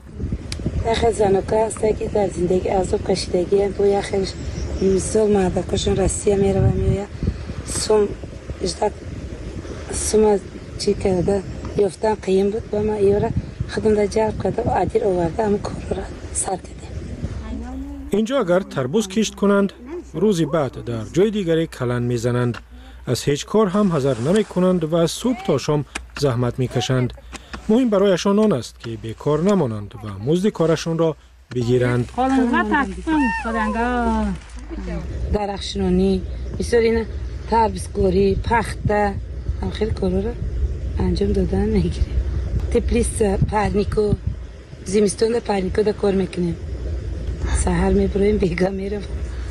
یخ زنکا است که در زندگی از کشیدگی با یخش مثال مردکشون رسیه میره و میویا سوم اجداد سوم چی کرده یافتن قیم بود با ما ایوره خدم در جلب کرده و عدیر آورده هم کار را سر کردیم. اینجا اگر تربوز کشت کنند روزی بعد در جای دیگری کلن میزنند. از هیچ کار هم حذر نمی کنند و از صبح تا شام زحمت میکشند. مهم برایشان آن است که بیکار نمانند و مزد کارشان را بگیرند. درخشانی بسیار اینه تربیزگاری پخته هم خیلی کارا را انجام دادن میگیریم. تپلیس پرنیکو زمستون در پرنیکو در کار میکنیم. سحر میبرویم بیگا میرم.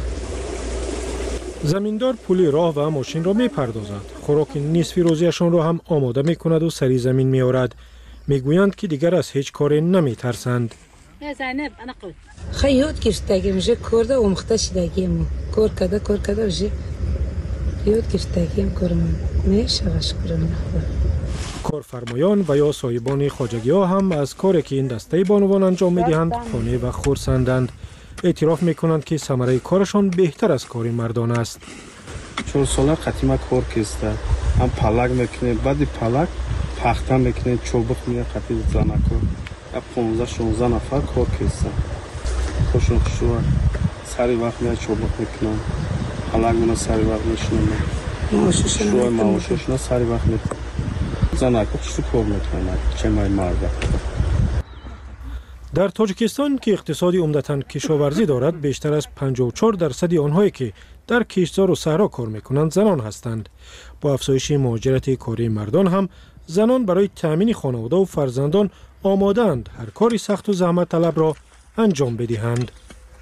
زمیندار پولی راه و ماشین را میپردازد. خوراک نصفی روزیشان را هم آماده میکند و سری زمین میآورد. میگویند که دیگر از هیچ کاری نمیترسند. خیلی یاد گرفتگی میشه کرده آموخته شدگی ما کار کرده کار کرده میشه یاد گرفتگی هم کارمون میشه شکرانه. کارفرمایان و یا صاحبان خواجگی ها هم از کاری که این دسته بانوان انجام میدهند خانه و خرسندند. اعتراف میکنند که ثمره کارشان بهتر از کار مردان است. چهار ساله قدیما کار کسته هم پلک میکنه بعد پلک پخته میکنه چوبک میه قطعی زنکو یا پانزده شانزده نفر کار کسته خوشون خوشون سری وقت میه چوبک میکنن پلک منو سری وقت میشنم شوی معاششون سری وقت میکنن زنکو خوشو کار میکنن چه مای مرده. در تاجیکستان که اقتصادی عمدتاً کشاورزی دارد، بیشتر از پنجاه و چهار درصد آنهایی که در کشتزار و صحرا کار میکنند زنان هستند. با افزایش مهاجرت کاری مردان هم زنان برای تأمین خانواده و فرزندان آماده‌اند هر کاری سخت و زحمت طلب را انجام بدهند.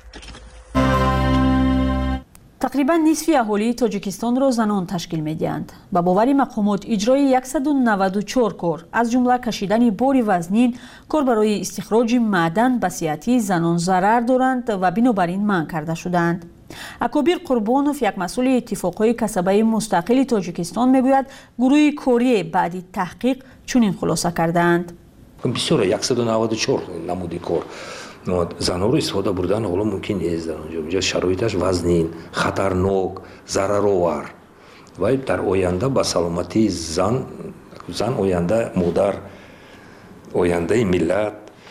تقریبا نصف اهالی تاجیکستان را زنان تشکیل می‌دهند. با باور مقامات اجرای صد و نود و چهار کار از جمله کشیدن بار وزنین، کار برای استخراج معدن به صحت زنان ضرر دارند و بنابراین منع کرده شدند. اکابر قربانوف، یک مسئول اتفاقهای کسبه مستقل تاجیکستان، میگوید گروه کاری بعد تحقیق چنین خلاصه کردند. بسیار صد و نود و چهار نمودی کار زنها رو استفاده بردن حالا ممکن نیست. در اونجا اینجا شرایطش وزنین، خطرناک، ضررآور و در آینده با سلامتی زن زن آینده مادر، آینده ملت،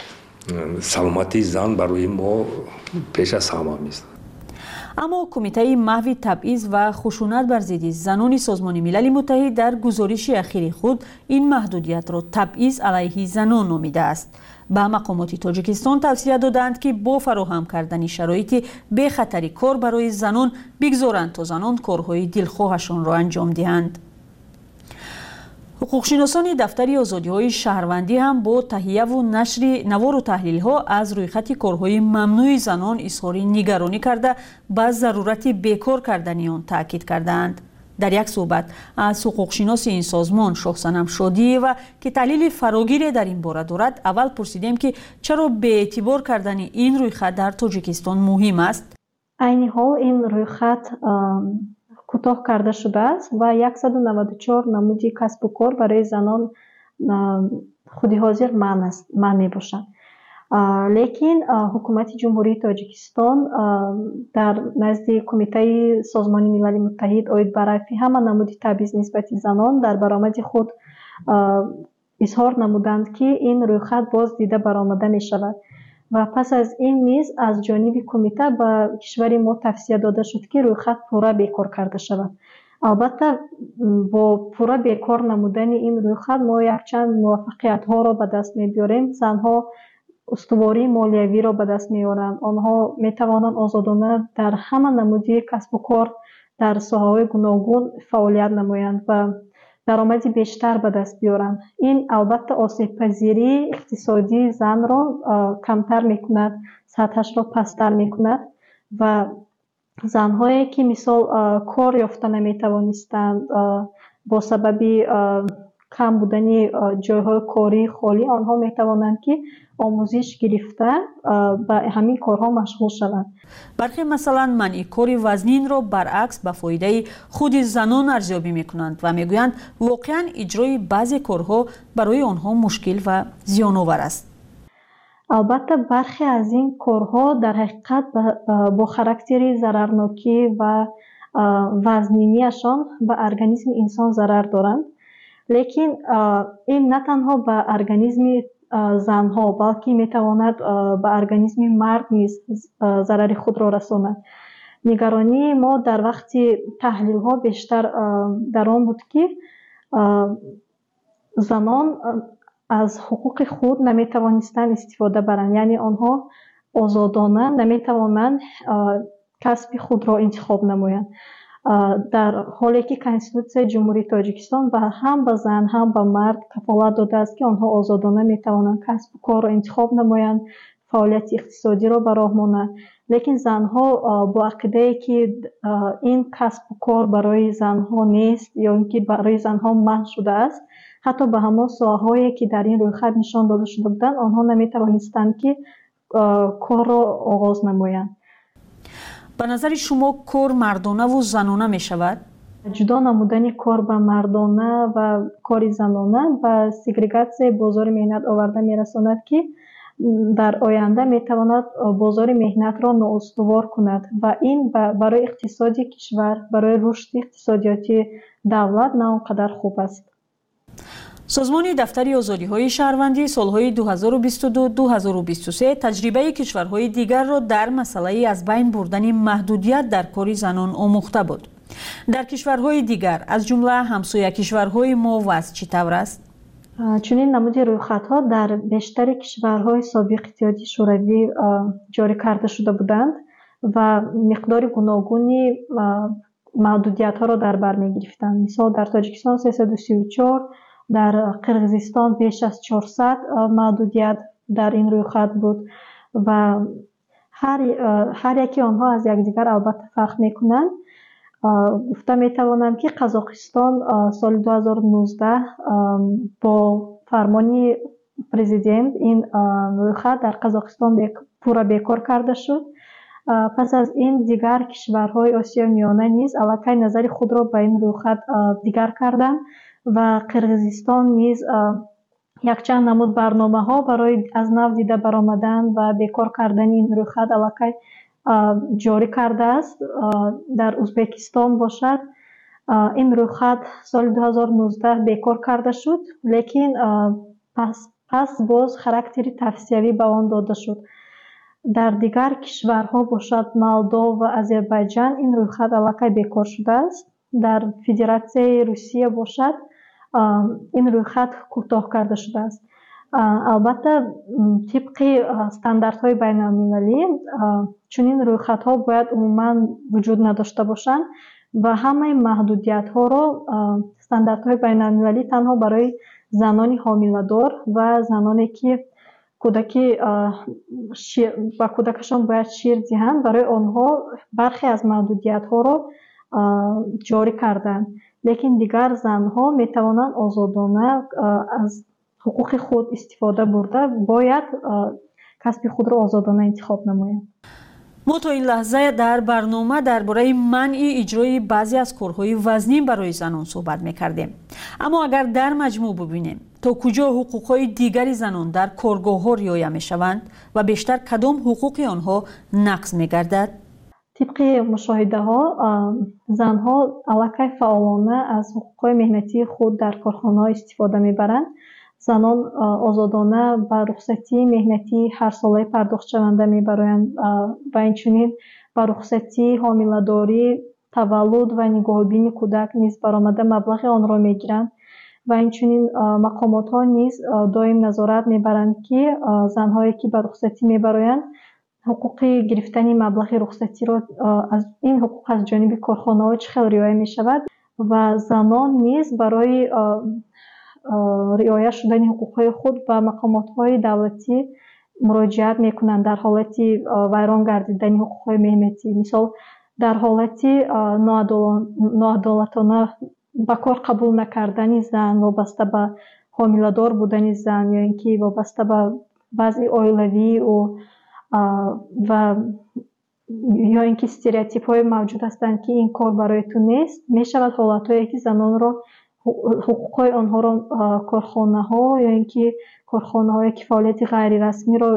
سلامتی زن برای ما پیش از همه است. اما کمیته محو تبعیض و خشونت بر ضد زنان سازمان ملل متحد در گزارش اخیر خود این محدودیت را تبعیض علیه زنان نامیده است. به مقامات تاجیکستان توصیه دادند که با فراهم کردن شرایط بی خطری کار برای زنان بگذارند تا زنان کارهای دلخواهشان را انجام دهند. حقوقشناسان دفتر آزادی‌های شهروندی هم با تهیه و نشر نوار و تحلیل‌ها از رویخط کارهای ممنوع زنان اظهار نگرانی کرده به ضرورت بیکار کردن آن تاکید کردند. در یک صحبت از حقوقشناس این سازمان شاهصنم شادی و که تحلیل فراگیر در این باره دارد، اول پرسیدیم که چرا به اعتبار کردن این رویخط در تاجیکستان مهم است. عین حال این رویخط کوتاه کرده شده است و صد و نود و چهار نمودی کسب و کار برای زنان خودی حاضر من است من می باشند. لیکن حکومت جمهوری تاجیکستان در نزد کمیته سازمان ملل متحد اوید برای همه نمودی تبعیض نسبت زنان در برآمد خود اظهار نمودند که این رویخط باز دیده برآمده می شود و پس از این نیز از جانب کمیته به کشور ما توصیه داده شد که رویخط پورا بیکار کرده شود. البته با پورا بیکار نمودن این رویخط ما یک چند موفقیت ها را به دست می بیاریم. زنها استواری مالیوی را به دست می آورند. آنها می توانند آزادانه در همه نمودی کسب و کار در ساحه‌های گوناگون فعالیت نمایند و درآمدی بیشتر به دست بیارند. این البته آسیب پذیری اقتصادی زن را کمتر می کند، سطحش را پستر می کند و زنهایی که مثال کار یافته نمی توانستند با سبب کم بودن جایهای کاری خالی، آنها می توانند که آموزش گرفته به همین کارها مشغول شوند. برخی مثلا منع کار وزنین را برعکس به فایده خود زنان ارزیابی میکنند و میگویند واقعا اجرای بعضی کارها برای آنها مشکل و زیان‌آور است. البته برخی از این کارها در حقیقت با خاراکتر ضررناکی و وزنینیشان به ارگانیسم انسان ضرر دارند. لیکن این نه تنها به ارگانیسم زنها بلکه میتواند به ارگانیسم مرد نیز ضرر خود را رساند. نگرانی ما در وقت تحلیل ها بیشتر در آن بود که زنان از حقوق خود نمیتوانستند استفاده برند، یعنی آنها آزادانه نمیتوانند کسب خود را انتخاب نمایند، در حالی که کنستیتوسیون جمهوری تاجیکستان و هم به زن هم به مرد کفالت داده است که آنها آزادانه میتوانند کسب و کار را انتخاب نمایند، فعالیت اقتصادی را به راه مانند. لیکن زنها با عقیده که این کسب و کار برای زنها نیست یا اینکه برای زنها منع شده است، حتی به همان ساحه‌هایی که در این رویخط نشان داده شده بودند آنها نمیتوانستند که کار را آغاز نمایند. به نظر شما کار مردانه و زنانه می شود؟ جدا نمودن کار به مردانه و کار زنانه و سگریگاسیون بازار مهنت آورده می رساند که در آینده می تواند بازار مهنت را نااستوار کند و این برای اقتصادی کشور، برای رشد اقتصادیاتی دولت نه آنقدر خوب است. سازمان دفتر آزادی‌های شهروندی سالهای دو هزار و بیست و دو تا دو هزار و بیست و سه تجربه کشورهای دیگر را در مسئله از بین بردن محدودیت در کار زنان آموخته بود. در کشورهای دیگر از جمله همسایه کشورهای ما وضع چطور است؟ чунин намуди рӯйхатҳо дар бештари кишварҳои собиқи иттиҳоди шӯравӣ ҷорӣ карда шуда буданд ва миқдори гуногуни маҳдудиятҳоро дар бар мегирифтанд. Мисол дар Тоҷикистон сесаду сию чор, дар Қирғизистон беш аз чорсад маҳдудият дар ин рӯйхат буд ва ҳар яки онҳо аз якдигар албатта фарқ мекунанд. гуфта метавонам ки Қазоқистон соли ду ҳазору нуздаҳ бо фармони президент ин рӯйхат дар Қазоқистон пурра бекор карда шуд. пас аз ин дигар кишварҳои Осиёи Миёна низ аллакай назари худро ба ин рӯйхат дигар карданд ва Қирғизистон низ якчанд намуд барномаҳо барои аз нав дида баромадан ва бекор кардани ин рӯйхат аллакай ҷорӣ кардааст. дар Узбекистон бошад, ин рӯйхат соли ду ҳазору нуздаҳ бекор карда шуд, лекин пас пас боз характери тавсиявӣ ба он дода шуд. дар дигар кишварҳо бошад, Молдов ва Озарбойҷан, ин рӯйхат аллакай бекор шудааст. дар Федератсияи Русия бошад, ин рӯйхат кӯтоҳ карда шудааст. албатта тибқи стандартҳои байналмилалӣ чунин рӯйхатҳо бояд умуман вуҷуд надошта бошанд ва ҳамаи маҳдудиятҳоро стандартҳои байналмилалӣ танҳо барои занони ҳомиладор ва заноне ки кӯдаки ба кӯдакашон бояд шир диҳанд, барои онҳо бархе аз маҳдудиятҳоро ҷорӣ карданд. лекин дигар занҳо метавонанд озодона аз ҳуқуқи худ истифода бурда бояд касби худро озодона интихоб намоянд. мо то ин лаҳза дар барнома дар бораи манъи иҷрои баъзе аз корҳои вазнин барои занон суҳбат мекардем. аммо агар дар маҷмӯъ бубинем, то куҷо ҳуқуқҳои дигари занон дар коргоҳҳо риоя мешаванд ва бештар кадом ҳуқуқи онҳо нақз мегардад? тибқи мушоҳидаҳо, занҳо аллакай фаъолона аз ҳуқуқҳои меҳнатии худ дар корхонаҳо истифода мебаранд. занон озодона ба рухсатии меҳнатии ҳарсолаи пардохтшаванда мебароянд ва инчунин ба рухсатии ҳомиладорӣ, таваллуд ва нигоҳубини кӯдак низ баромада маблағи онро мегиранд ва инчунин мақомотҳо низ доим назорат мебаранд ки занҳое ки ба рухсатӣ мебароянд ҳуқуқи гирифтани маблағи рухсатиро аз ин ҳуқуқ аз ҷониби корхонаҳо чӣ хел риоя мешавад ва занон низ барои риоя шудани ҳуқуқҳои худ ба мақомотҳои давлатӣ муроҷиат мекунанд дар ҳолати вайрон гардидани ҳуқуқҳои меҳнатӣ. мисол дар ҳолати ноадолатона ба кор қабул накардани зан вобаста ба ҳомиладор будани зан ё ин ки вобаста ба вазъи оилавию ва ё ин ки стереотипҳое мавҷуд ҳастанд ки ин кор барои ту нест, мешавад ҳолатҳое ки занонро ҳуқуқҳои онҳоро корхонаҳо ё ин ки корхонаҳое ки фаъолияти ғайрирасмиро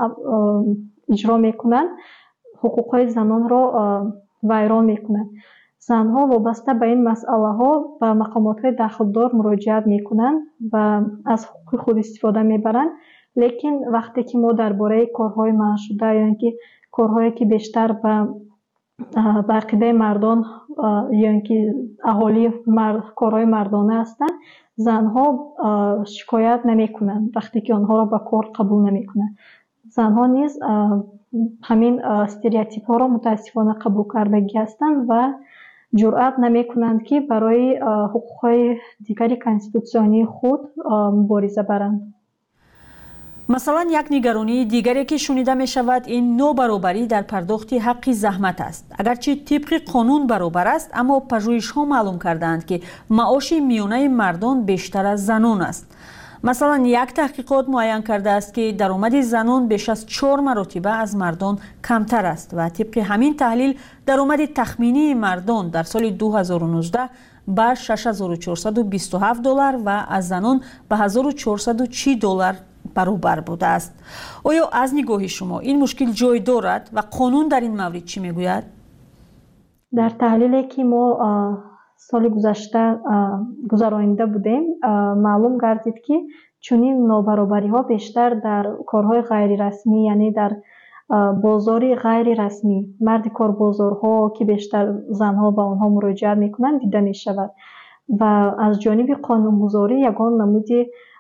иҷро мекунанд, ҳуқуқҳои занонро вайрон мекунанд. занҳо вобаста ба ин масъалаҳо ба мақомотҳои дахлдор муроҷиат мекунанд ва аз ҳуқуқи худ истифода мебаранд. лекин вақте ки мо дар бораи корҳои манъшуда ё ин ки корҳое ки бештар ба ба ақидаи мардон ё ин ки аҳолии корҳои мардона ҳастанд, занҳо шикоят намекунанд вақте ки онҳоро ба кор қабул намекунанд. занҳо низ ҳамин стереотипҳоро мутаассифона қабул кардагӣ ҳастанд ва ҷуръат намекунанд ки барои ҳуқуқҳои дигари конститутсионии худ мубориза баранд. масалан, як нигаронии дигаре ки шунида мешавад, ин нобаробарӣ дар пардохти ҳаққи заҳмат аст. агарчи тибқи қонун баробар аст, аммо пажӯҳишҳо маълум кардаанд ки маоши миёнаи мардон бештар аз занон аст. масалан, як таҳқиқот муайян кардааст ки даромади занон беш аз чор маротиба аз мардон камтар аст ва тибқи ҳамин таҳлил даромади тахминии мардон дар соли ду ҳазору нуздаҳ ба шаш ҳазору чорсаду бисту ҳафт доллар ва аз занон ба ҳазору чорсаду чил доллар баробар будааст. оё аз нигоҳи шумо ин мушкил ҷой дорад ва қонун дар ин маврид чӣ мегӯяд? дар таҳлиле ки мо соли гузашта гузаронида будем, маълум гардид ки чунин нобаробариҳо бештар дар корҳои ғайрирасмӣ, яъне дар бозори ғайрирасмӣ, марди корбозорҳо ки бештар занҳо ба онҳо муроҷиат мекунанд дида мешавад ва аз ҷониби қонунгузорӣ ягон намуди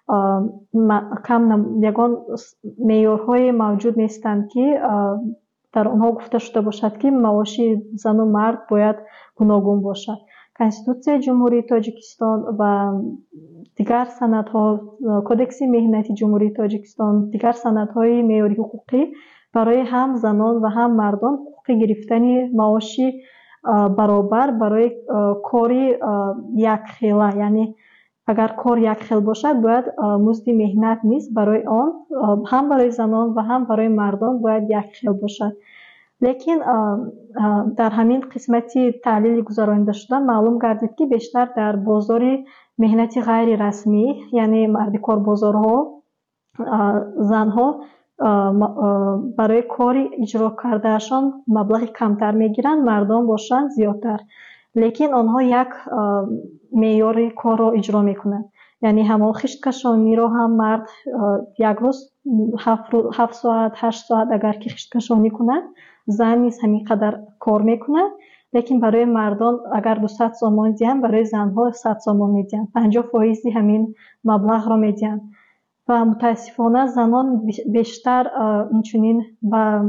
کم یگان معیارهای موجود نیستند که در آنها گفته شده باشد که معاش زن و مرد باید گوناگون باشد. کنستیتوسیای جمهوری تاجیکستان و دیگر سندها، کدکس مهنتی جمهوری تاجیکستان، دیگر سندهای معیاری حقوقی برای هم زنان و هم مردان حقوق گرفتن معاش برابر برای کاری یک خیله، یعنی اگر کار یک خیل باشد باید مزد مهنت نیست برای آن هم برای زنان و هم برای مردان باید یک خیل باشد. لیکن در همین قسمتی تحلیل گذرانده شدن معلوم گردید که بیشتر در بازار مهنتی غیر رسمی، یعنی مردی کار بازارها، زنها برای کاری اجرا کردهشان مبلغ کمتر میگیرند، مردان باشند زیادتر، لیکن آنها یک معیار کار را اجرا میکنند. یعنی همون خشت کشانی را هم مرد یک روز هفت ساعت هشت ساعت اگر که خشت کشانی کنند، زن نیز همین قدر کار میکنند، لیکن برای مردان اگر دویست سوم میدهند برای زنها صد سوم میدهند، پنجاه فیصد همین مبلغ را میدهند. و متاسفانه زنان بیشتر اینچنین به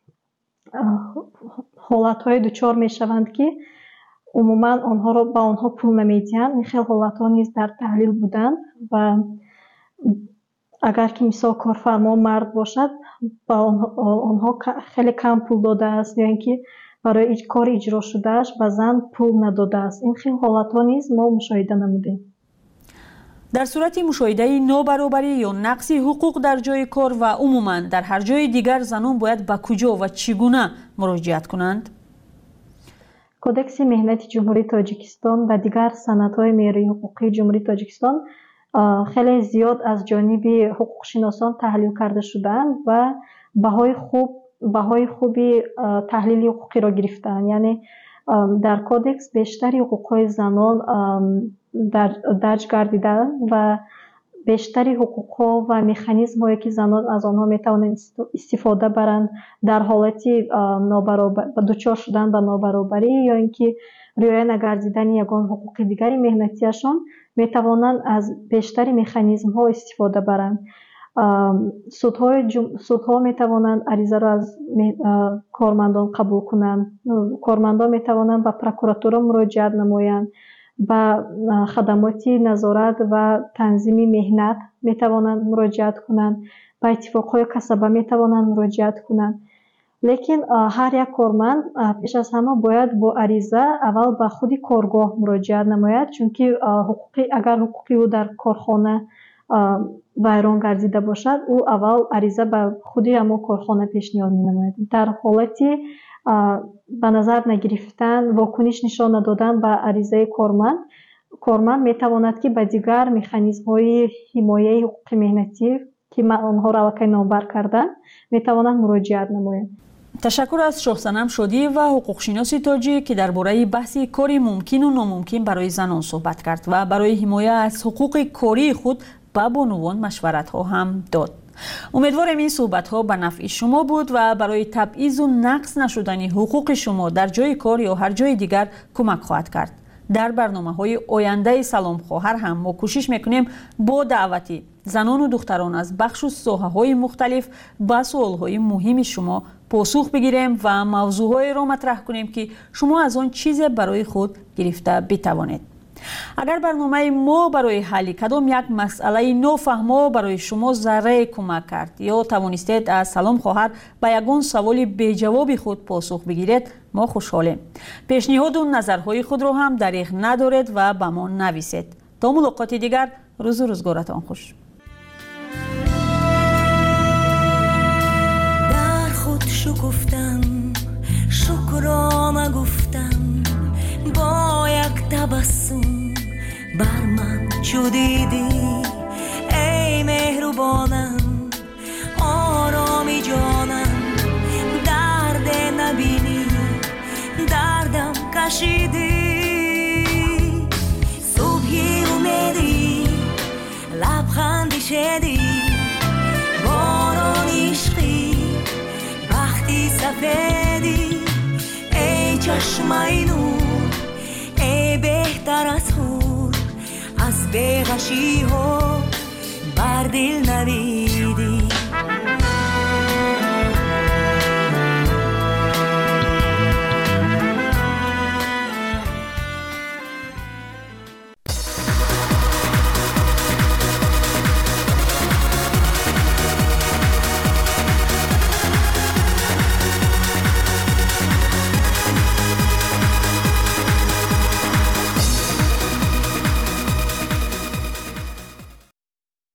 حالتهای دچار میشوند که عموما آنها را به آنها پول نمیدهند. این خیلی حالتها نیز در تحلیل بودند و اگر که مثال کارفرما مرد باشد با آنها خیلی کم پول داده است یا اینکه برای کار اجرا شدهش به زن پول نداده است. این خیلی حالتها نیز ما مشاهده نمودیم. در صورت مشاهده نابرابری یا نقص حقوق در جای کار و عموما در هر جای دیگر زنان باید به کجا و چگونه مراجعت کنند؟ کدکس مهنتی جمهوری تاجیکستان و دیگر سندهای معیاری حقوقی جمهوری تاجیکستان خیلی زیاد از جانب حقوق شناسان تحلیل کرده شدند و بهای خوب بهای خوبی تحلیل حقوقی را گرفتند. یعنی در کدکس بیشتری حقوقهای زنان در درج گردیده و بیشتری حقوقها و مکانیزم هایی که زنان از آنها میتوانند استفاده برند در حالتی نابرابر دچار شدن به نابرابری یا اینکه رعایت نگردیدن یگان حقوق دیگری مهنتیشان میتوانند از بیشتری مکانیزم ها استفاده برند. سودهای جم... سودها میتوانند عریضه را از کارمندان قبول کنند. کارمندان میتوانند به پروکراتور مراجعت نمایند. به خدمات نظارت و تنظیم مهنت میتوانند مراجعت کنند. به اتفاقهای کسبه میتوانند مراجعت کنند. لیکن هر یک کارمند پیش از همه باید با عریضه اول به خود کارگاه مراجعت نماید، چون که حقوقی اگر حقوقی او در کارخانه ویران گردیده باشد او اول عریضه به خودی همون کارخانه پیشنهاد می نماید. در حالتی به نظر نگرفتن واکنش نشان ندادن به عریضه کارمند کارمند می تواند که به دیگر مکانیزم های حمایه حقوق مهنتی که من آنها را الکی نامبر کردن می تواند مراجعت نماید. تشکر از شاه صنم شادی و حقوق شناس تاجیک که درباره بحث کاری ممکن و ناممکن برای زنان صحبت کرد و برای حمایت از حقوق کاری خود به بانوان مشورت ها هم داد. امیدوارم این صحبت ها به نفع شما بود و برای تبعیض و نقص نشدن حقوق شما در جای کار یا هر جای دیگر کمک خواهد کرد. در برنامه های آینده سلام خواهر هم ما کوشش میکنیم با دعوتی زنان و دختران از بخش و ساحه های مختلف به سوال های مهم شما پاسخ بگیریم و موضوع های را مطرح کنیم که شما از آن چیز برای خود گرفته بتوانید. اگر برنامه ما برای حل کدام یک مسئله نافهمه برای شما ذره کمک کرد یا توانستید از سلام خواهر به یگان سوال بی جواب خود پاسخ بگیرید ما خوشحالیم. پیشنهاد و نظرهای خود را هم دریغ ندارید و به ما نویسید. تا ملاقات دیگر روز و روزگارتان خوش. در خود شکفتم شکرانه گفتم با یک تبسم بر من چو دیدی ای مهربانم آرامی جانم درد نبینی دردم کشیدی صبحی امیدی لبخندی شدی باران عشقی وقتی سفیدی ای چشمای نور ای بهتر از خور از بغشی ها دل